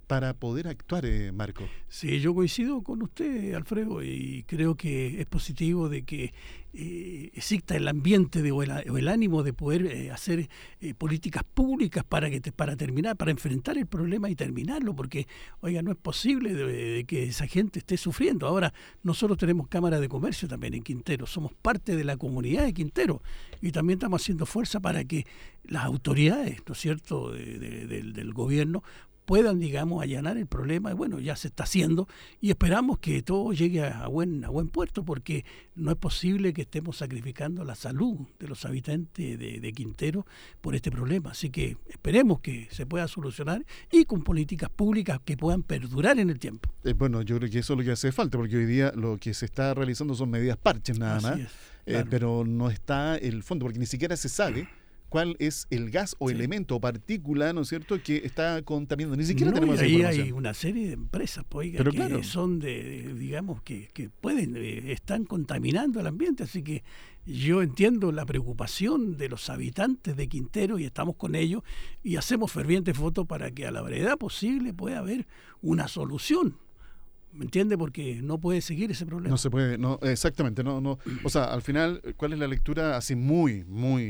para poder actuar, Marco.
Sí, yo coincido con usted, Alfredo, y creo que es positivo de que exista el ambiente o el ánimo de poder hacer políticas públicas para enfrentar el problema y terminarlo, porque, oiga, no es posible de que esa gente esté sufriendo. Ahora, nosotros tenemos Cámara de Comercio también en Quintero, somos parte de la comunidad de Quintero y también estamos haciendo fuerza para que las autoridades, ¿no es cierto?, del gobierno puedan, digamos, allanar el problema. Y bueno, ya se está haciendo y esperamos que todo llegue a buen puerto, porque no es posible que estemos sacrificando la salud de los habitantes de Quintero por este problema. Así que esperemos que se pueda solucionar y con políticas públicas que puedan perdurar en el tiempo.
Bueno, yo creo que eso es lo que hace falta, porque hoy día lo que se está realizando son medidas parches nada más, claro. Pero no está el fondo, porque ni siquiera se sabe cuál es el gas o elemento o partícula, ¿no es cierto?, que está contaminando. Ni siquiera tenemos esa información. Hay
una serie de empresas, oiga, que claro, son digamos, que pueden, están contaminando el ambiente, así que yo entiendo la preocupación de los habitantes de Quintero y estamos con ellos y hacemos fervientes votos para que a la brevedad posible pueda haber una solución. ¿Me entiende? Porque no puede seguir ese problema.
No se puede, no, exactamente, no. O sea, al final, ¿cuál es la lectura así muy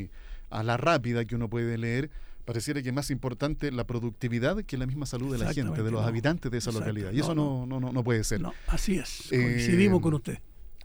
a la rápida que uno puede leer? Pareciera que es más importante la productividad que la misma salud de la gente, de los habitantes de esa localidad. Y eso no puede ser.
No, así es. Coincidimos con usted.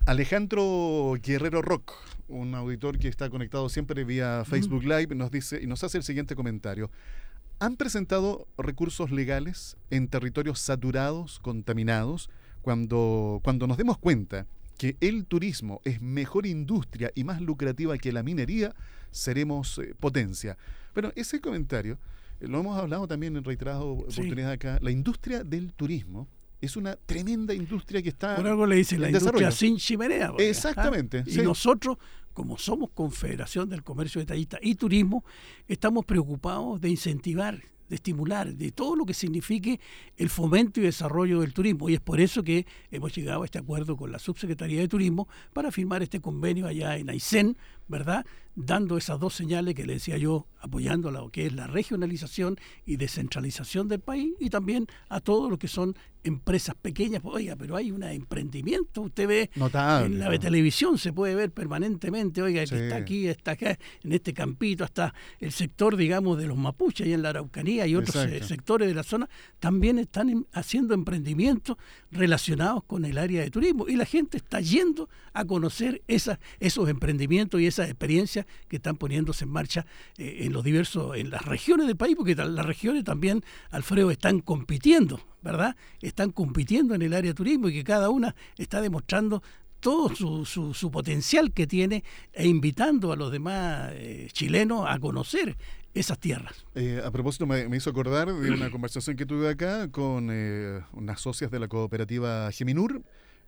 Alejandro Guerrero Rock, un auditor que está conectado siempre vía Facebook Live, nos dice y nos hace el siguiente comentario. ¿Han presentado recursos legales en territorios saturados, contaminados, cuando nos demos cuenta que el turismo es mejor industria y más lucrativa que la minería, seremos potencia? Bueno, ese comentario lo hemos hablado también en reiteradas oportunidades acá. La industria del turismo es una tremenda industria que está
por algo le dicen la industria sin chimenea.
Exactamente.
Y nosotros, como somos Confederación del Comercio Detallista y Turismo, estamos preocupados de incentivar, de estimular, de todo lo que signifique el fomento y desarrollo del turismo. Y es por eso que hemos llegado a este acuerdo con la Subsecretaría de Turismo para firmar este convenio allá en Aysén, ¿verdad?, dando esas dos señales que le decía yo, apoyando lo que es la regionalización y descentralización del país, y también a todo lo que son empresas pequeñas. Oiga, pero hay un emprendimiento, usted ve
notable,
en la televisión, se puede ver permanentemente, oiga, que está aquí, está acá, en este campito, hasta el sector, digamos, de los mapuches, y en la Araucanía y otros sectores de la zona, también están haciendo emprendimientos relacionados con el área de turismo, y la gente está yendo a conocer esos emprendimientos y esas experiencias que están poniéndose en marcha en las regiones del país, porque las regiones también, Alfredo, están compitiendo, ¿verdad? Están compitiendo en el área de turismo, y que cada una está demostrando todo su potencial que tiene e invitando a los demás chilenos a conocer esas tierras.
A propósito, me hizo acordar de una conversación que tuve acá con unas socias de la cooperativa Geminur,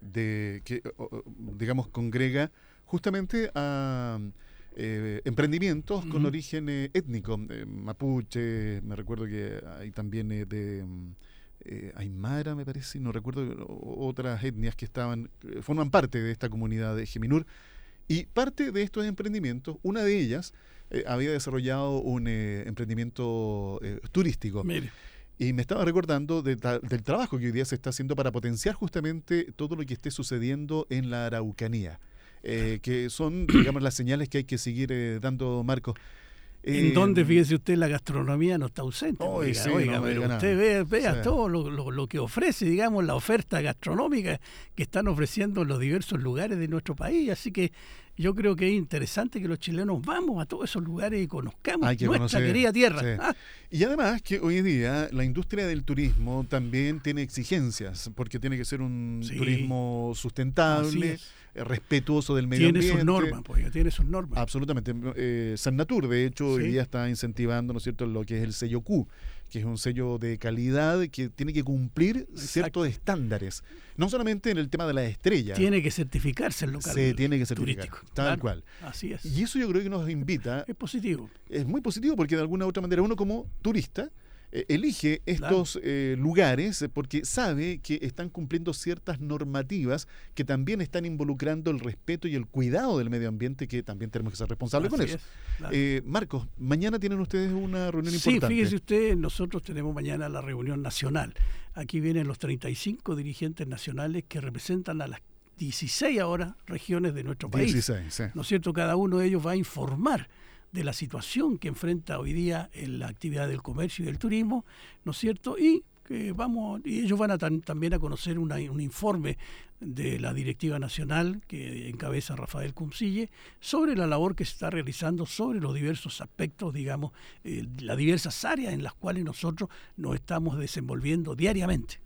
que, digamos, congrega justamente a emprendimientos con origen étnico, mapuche, me recuerdo que hay también de aymara, me parece, no recuerdo, otras etnias que forman parte de esta comunidad de Geminur, y parte de estos emprendimientos, una de ellas había desarrollado un emprendimiento turístico.
Mire.
Y me estaba recordando del trabajo que hoy día se está haciendo para potenciar justamente todo lo que esté sucediendo en la Araucanía. Que son, digamos, las señales que hay que seguir dando, Marcos.
En donde, fíjese usted, la gastronomía no está ausente. Pero usted vea todo lo que ofrece, digamos, la oferta gastronómica que están ofreciendo en los diversos lugares de nuestro país. Así que yo creo que es interesante que los chilenos vamos a todos esos lugares y conozcamos nuestra querida tierra.
Y además que hoy en día la industria del turismo también tiene exigencias, porque tiene que ser un turismo sustentable, respetuoso del medio ambiente.
Tiene sus normas.
Absolutamente. Sannatur, de hecho, hoy día está incentivando, ¿no es cierto?, lo que es el sello Q, que es un sello de calidad que tiene que cumplir ciertos estándares. No solamente en el tema de la estrella.
Tiene que certificarse el local.
Se tiene que certificar,
turístico.
Tal cual.
Así es.
Y eso yo creo que nos invita.
Es positivo.
Es muy positivo, porque de alguna u otra manera uno como turista elige estos lugares porque sabe que están cumpliendo ciertas normativas que también están involucrando el respeto y el cuidado del medio ambiente, que también tenemos que ser responsables con eso. Claro. Marcos, mañana tienen ustedes una reunión importante.
Sí, fíjese usted, nosotros tenemos mañana la reunión nacional. Aquí vienen los 35 dirigentes nacionales que representan a las 16 ahora regiones de nuestro país.
16, sí.
¿No es cierto? Cada uno de ellos va a informar de la situación que enfrenta hoy día en la actividad del comercio y del turismo, ¿no es cierto? Y ellos van a también a conocer un informe de la Directiva Nacional que encabeza Rafael Cumcille sobre la labor que se está realizando sobre los diversos aspectos, digamos, las diversas áreas en las cuales nosotros nos estamos desenvolviendo diariamente.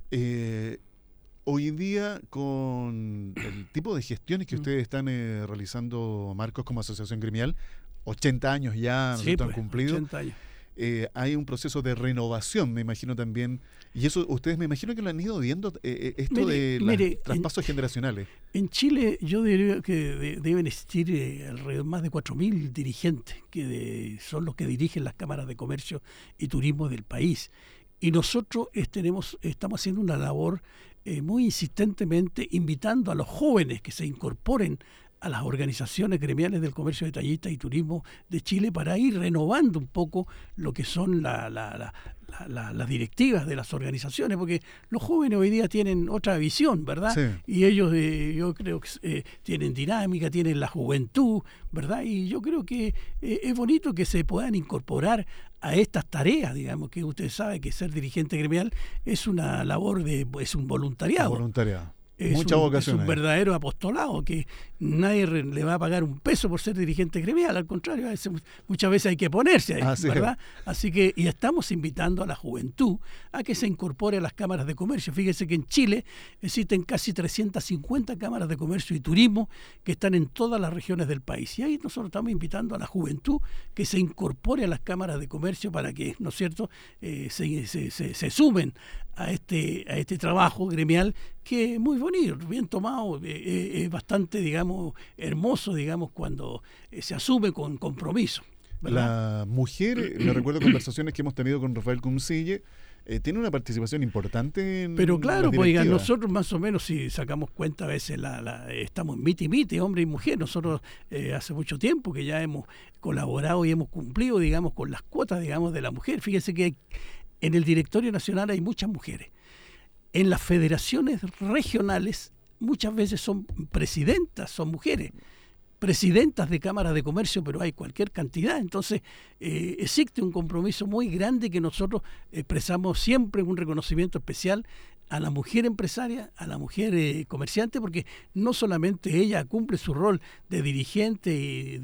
Hoy día, con el tipo de gestiones que ustedes están realizando, Marcos, como asociación gremial, 80 años ya
sí,
han cumplido.
80 años.
Hay un proceso de renovación, me imagino también, y eso ustedes me imagino que lo han ido viendo, esto de los traspasos generacionales.
En Chile yo diría que deben existir alrededor más de 4.000 dirigentes que son los que dirigen las cámaras de comercio y turismo del país, y nosotros estamos haciendo una labor muy insistentemente invitando a los jóvenes que se incorporen a las organizaciones gremiales del comercio detallista y turismo de Chile para ir renovando un poco lo que son las directivas de las organizaciones, porque los jóvenes hoy día tienen otra visión, ¿verdad? Sí. Y ellos yo creo que tienen dinámica, tienen la juventud, ¿verdad? Y yo creo que es bonito que se puedan incorporar a estas tareas, digamos, que usted sabe que ser dirigente gremial es una labor es un voluntariado. Mucha vocación. Es un verdadero apostolado, que nadie le va a pagar un peso por ser dirigente gremial, al contrario, muchas veces hay que ponerse ahí, ¿verdad? Así que, y estamos invitando a la juventud a que se incorpore a las cámaras de comercio. Fíjese que en Chile existen casi 350 cámaras de comercio y turismo que están en todas las regiones del país. Y ahí nosotros estamos invitando a la juventud que se incorpore a las cámaras de comercio para que, ¿no es cierto?, se sumen a este trabajo gremial, que es muy bonito, bien tomado, es bastante, digamos, hermoso, digamos, cuando se asume con compromiso, ¿verdad?
La mujer, me recuerdo conversaciones que hemos tenido con Rafael Cumcille, tiene una participación importante en
Pero claro, pues, oigan, nosotros más o menos, si sacamos cuenta, a veces estamos mite, hombre y mujer. Nosotros hace mucho tiempo que ya hemos colaborado y hemos cumplido, digamos, con las cuotas, digamos, de la mujer. Fíjese que en el directorio nacional hay muchas mujeres. En las federaciones regionales muchas veces son presidentas, son mujeres, presidentas de cámaras de comercio, pero hay cualquier cantidad. Entonces existe un compromiso muy grande que nosotros expresamos siempre, un reconocimiento especial a la mujer empresaria, a la mujer comerciante, porque no solamente ella cumple su rol de dirigente y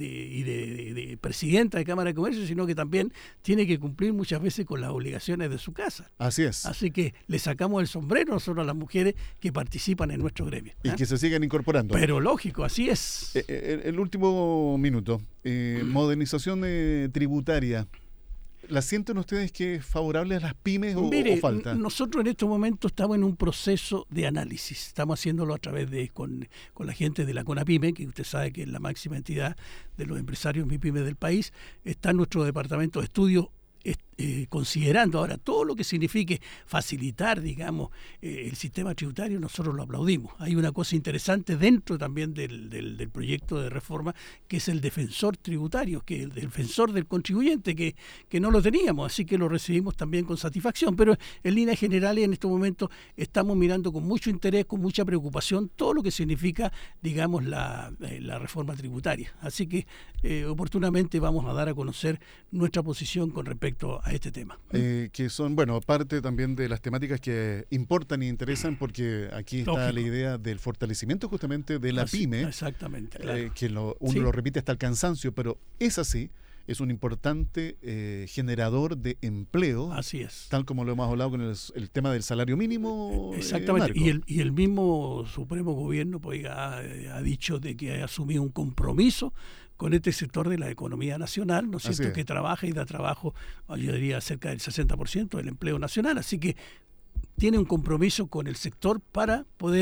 de presidenta de Cámara de Comercio, sino que también tiene que cumplir muchas veces con las obligaciones de su casa.
Así es.
Así que le sacamos el sombrero nosotros a las mujeres que participan en nuestro gremio.
Y que se sigan incorporando.
Pero lógico, así es.
El último minuto. Modernización tributaria. ¿La sienten ustedes que es favorable a las pymes o falta?
Nosotros en estos momentos estamos en un proceso de análisis. Estamos haciéndolo a través con la gente de la CONAPYME, que usted sabe que es la máxima entidad de los empresarios MIPYME del país. Está nuestro departamento de estudios considerando ahora todo lo que signifique facilitar, digamos, el sistema tributario. Nosotros lo aplaudimos. Hay una cosa interesante dentro también del proyecto de reforma, que es el defensor tributario, que es el defensor del contribuyente, que no lo teníamos, así que lo recibimos también con satisfacción. Pero en líneas generales, en estos momentos estamos mirando con mucho interés, con mucha preocupación, todo lo que significa, digamos, la reforma tributaria. Así que oportunamente vamos a dar a conocer nuestra posición con respecto a este tema.
Que son, bueno, parte también de las temáticas que importan y interesan, porque aquí está
Lógico.
La idea del fortalecimiento justamente de la pyme.
Exactamente, claro.
Que uno lo repite hasta el cansancio, pero es así. Es un importante generador de empleo.
Así es.
Tal como lo hemos hablado con el tema del salario mínimo.
Exactamente. Y el mismo Supremo Gobierno pues, ha dicho de que ha asumido un compromiso con este sector de la economía nacional, ¿no es cierto?, que trabaja y da trabajo, yo diría, cerca del 60% del empleo nacional. Así que tiene un compromiso con el sector para poder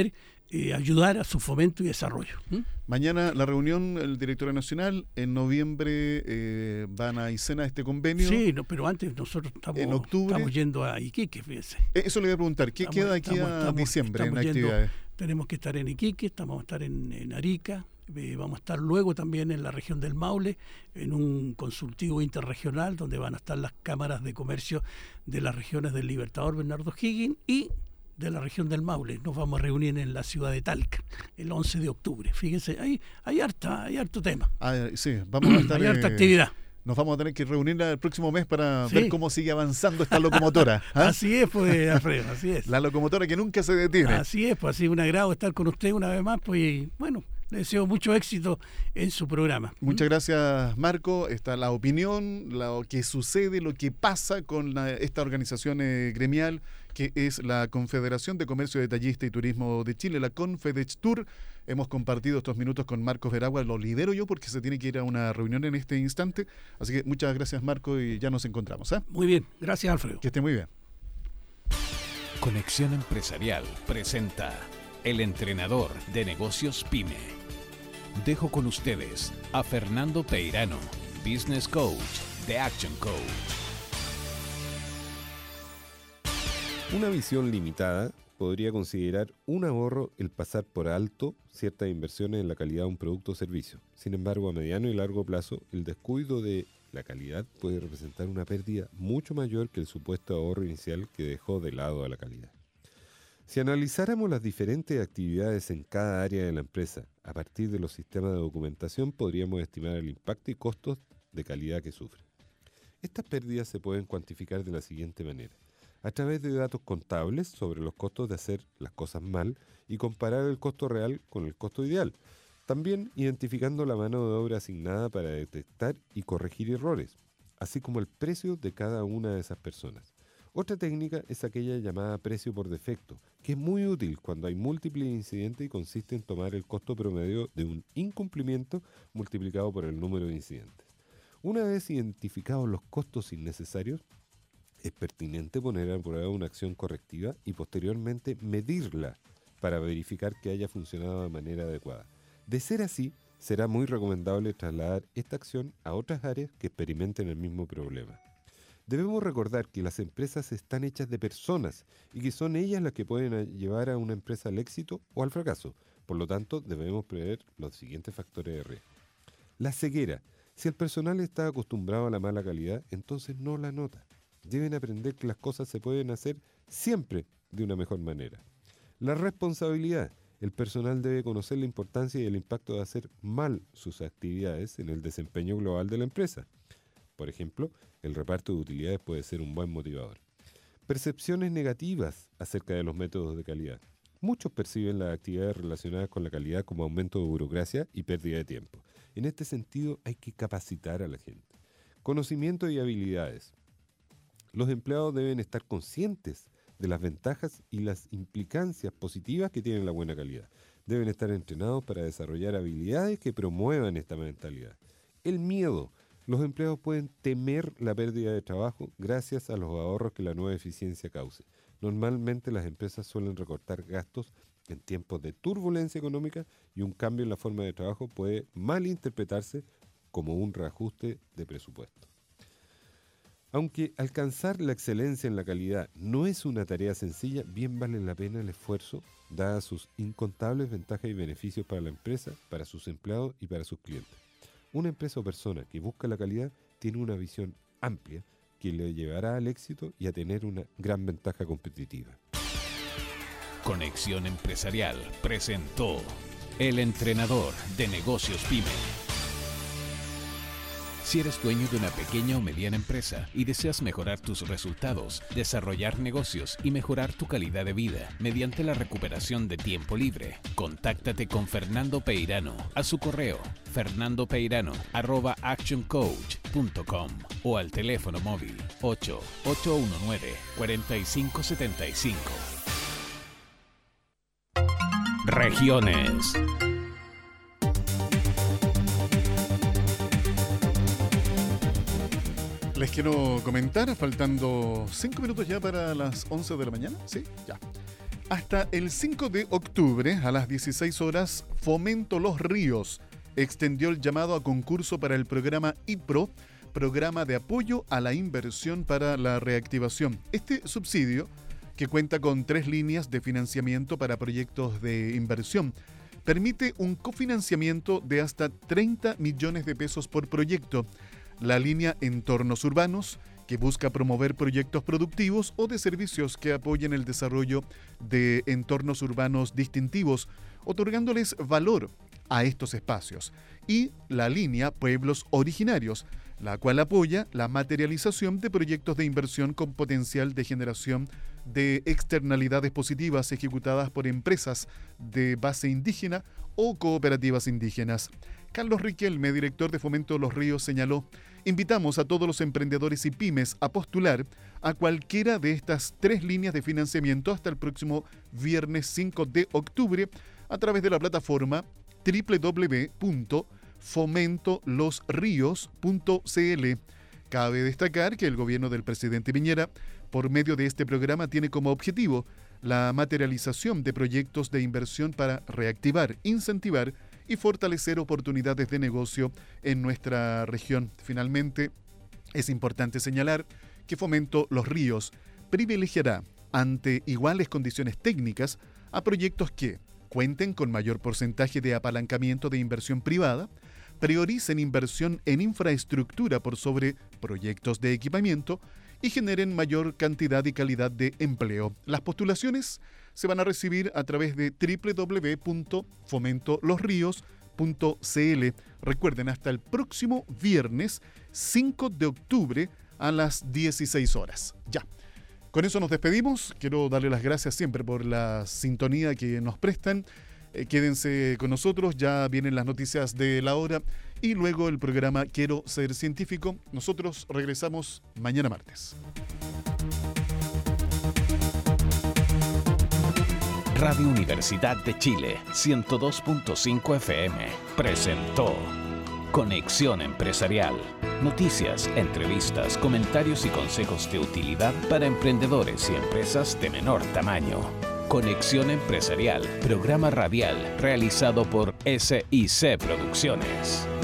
ayudar a su fomento y desarrollo.
Mañana la reunión, el directorio nacional, en noviembre van a Aysena este convenio.
Sí, pero antes nosotros estamos yendo a Iquique, fíjese.
Eso le voy a preguntar, ¿qué queda aquí a diciembre en actividades?
Tenemos que estar en Iquique, vamos a estar en Arica, vamos a estar luego también en la región del Maule, en un consultivo interregional donde van a estar las cámaras de comercio de las regiones del Libertador Bernardo Higgins y de la región del Maule. Nos vamos a reunir en la ciudad de Talca el 11 de octubre. Fíjense, hay harto tema.
Sí, vamos a estar,
hay harta actividad.
Nos vamos a tener que reunir el próximo mes para ver cómo sigue avanzando esta locomotora.
Así es, pues, Alfredo, así es.
La locomotora que nunca se detiene.
Así es, pues, así un agrado estar con usted una vez más, pues, y bueno, le deseo mucho éxito en su programa.
Muchas gracias, Marco. Está la opinión, lo que sucede, lo que pasa con esta organización gremial, que es la Confederación de Comercio Detallista y Turismo de Chile, la Confedextur. Hemos compartido estos minutos con Marcos Veragua, lo lidero yo porque se tiene que ir a una reunión en este instante. Así que muchas gracias, Marco, y ya nos encontramos.
Muy bien, gracias, Alfredo.
Que esté muy bien.
Conexión Empresarial presenta El Entrenador de Negocios PYME. Dejo con ustedes a Fernando Peirano, Business Coach de Action Coach.
Una visión limitada podría considerar un ahorro el pasar por alto ciertas inversiones en la calidad de un producto o servicio. Sin embargo, a mediano y largo plazo, el descuido de la calidad puede representar una pérdida mucho mayor que el supuesto ahorro inicial que dejó de lado a la calidad. Si analizáramos las diferentes actividades en cada área de la empresa, a partir de los sistemas de documentación podríamos estimar el impacto y costos de calidad que sufren. Estas pérdidas se pueden cuantificar de la siguiente manera: a través de datos contables sobre los costos de hacer las cosas mal y comparar el costo real con el costo ideal. También identificando la mano de obra asignada para detectar y corregir errores, así como el precio de cada una de esas personas. Otra técnica es aquella llamada precio por defecto, que es muy útil cuando hay múltiples incidentes y consiste en tomar el costo promedio de un incumplimiento multiplicado por el número de incidentes. Una vez identificados los costos innecesarios, es pertinente poner a prueba una acción correctiva y posteriormente medirla para verificar que haya funcionado de manera adecuada. De ser así, será muy recomendable trasladar esta acción a otras áreas que experimenten el mismo problema. Debemos recordar que las empresas están hechas de personas y que son ellas las que pueden llevar a una empresa al éxito o al fracaso. Por lo tanto, debemos prever los siguientes factores de riesgo. La ceguera. Si el personal está acostumbrado a la mala calidad, entonces no la nota. Deben aprender que las cosas se pueden hacer siempre de una mejor manera. La responsabilidad. El personal debe conocer la importancia y el impacto de hacer mal sus actividades en el desempeño global de la empresa. Por ejemplo, el reparto de utilidades puede ser un buen motivador. Percepciones negativas acerca de los métodos de calidad. Muchos perciben las actividades relacionadas con la calidad como aumento de burocracia y pérdida de tiempo. En este sentido, hay que capacitar a la gente. Conocimiento y habilidades. Los empleados deben estar conscientes de las ventajas y las implicancias positivas que tiene la buena calidad. Deben estar entrenados para desarrollar habilidades que promuevan esta mentalidad. El miedo. Los empleados pueden temer la pérdida de trabajo gracias a los ahorros que la nueva eficiencia cause. Normalmente las empresas suelen recortar gastos en tiempos de turbulencia económica y un cambio en la forma de trabajo puede malinterpretarse como un reajuste de presupuesto. Aunque alcanzar la excelencia en la calidad no es una tarea sencilla, bien vale la pena el esfuerzo, dadas sus incontables ventajas y beneficios para la empresa, para sus empleados y para sus clientes. Una empresa o persona que busca la calidad tiene una visión amplia que le llevará al éxito y a tener una gran ventaja competitiva.
Conexión Empresarial presentó El Entrenador de Negocios PYME. Si eres dueño de una pequeña o mediana empresa y deseas mejorar tus resultados, desarrollar negocios y mejorar tu calidad de vida mediante la recuperación de tiempo libre, contáctate con Fernando Peirano a su correo fernandopeirano@actioncoach.com o al teléfono móvil 8819-4575. Regiones.
Les quiero comentar, faltando 5 minutos ya para las 11 de la mañana, ¿sí? Ya. Hasta el 5 de octubre, a las 16 horas, Fomento Los Ríos extendió el llamado a concurso para el programa IPRO, Programa de Apoyo a la Inversión para la Reactivación. Este subsidio, que cuenta con 3 líneas de financiamiento para proyectos de inversión, permite un cofinanciamiento de hasta 30 millones de pesos por proyecto. La línea Entornos Urbanos, que busca promover proyectos productivos o de servicios que apoyen el desarrollo de entornos urbanos distintivos, otorgándoles valor a estos espacios. Y la línea Pueblos Originarios, la cual apoya la materialización de proyectos de inversión con potencial de generación de externalidades positivas ejecutadas por empresas de base indígena o cooperativas indígenas. Carlos Riquelme, director de Fomento Los Ríos, señaló: invitamos a todos los emprendedores y pymes a postular a cualquiera de estas 3 líneas de financiamiento hasta el próximo viernes 5 de octubre a través de la plataforma www.fomentolosrios.cl. Cabe destacar que el gobierno del presidente Piñera, por medio de este programa, tiene como objetivo la materialización de proyectos de inversión para reactivar, incentivar y fortalecer oportunidades de negocio en nuestra región. Finalmente, es importante señalar que Fomento Los Ríos privilegiará, ante iguales condiciones técnicas, a proyectos que cuenten con mayor porcentaje de apalancamiento de inversión privada, prioricen inversión en infraestructura por sobre proyectos de equipamiento y generen mayor cantidad y calidad de empleo. Las postulaciones se van a recibir a través de www.fomentolosrios.cl. Recuerden, hasta el próximo viernes 5 de octubre a las 16 horas. Ya. Con eso nos despedimos. Quiero darle las gracias siempre por la sintonía que nos prestan. Quédense con nosotros, ya vienen las noticias de la hora y luego el programa Quiero Ser Científico. Nosotros regresamos mañana martes.
Radio Universidad de Chile, 102.5 FM, presentó Conexión Empresarial. Noticias, entrevistas, comentarios y consejos de utilidad para emprendedores y empresas de menor tamaño. Conexión Empresarial, programa radial realizado por SIC Producciones.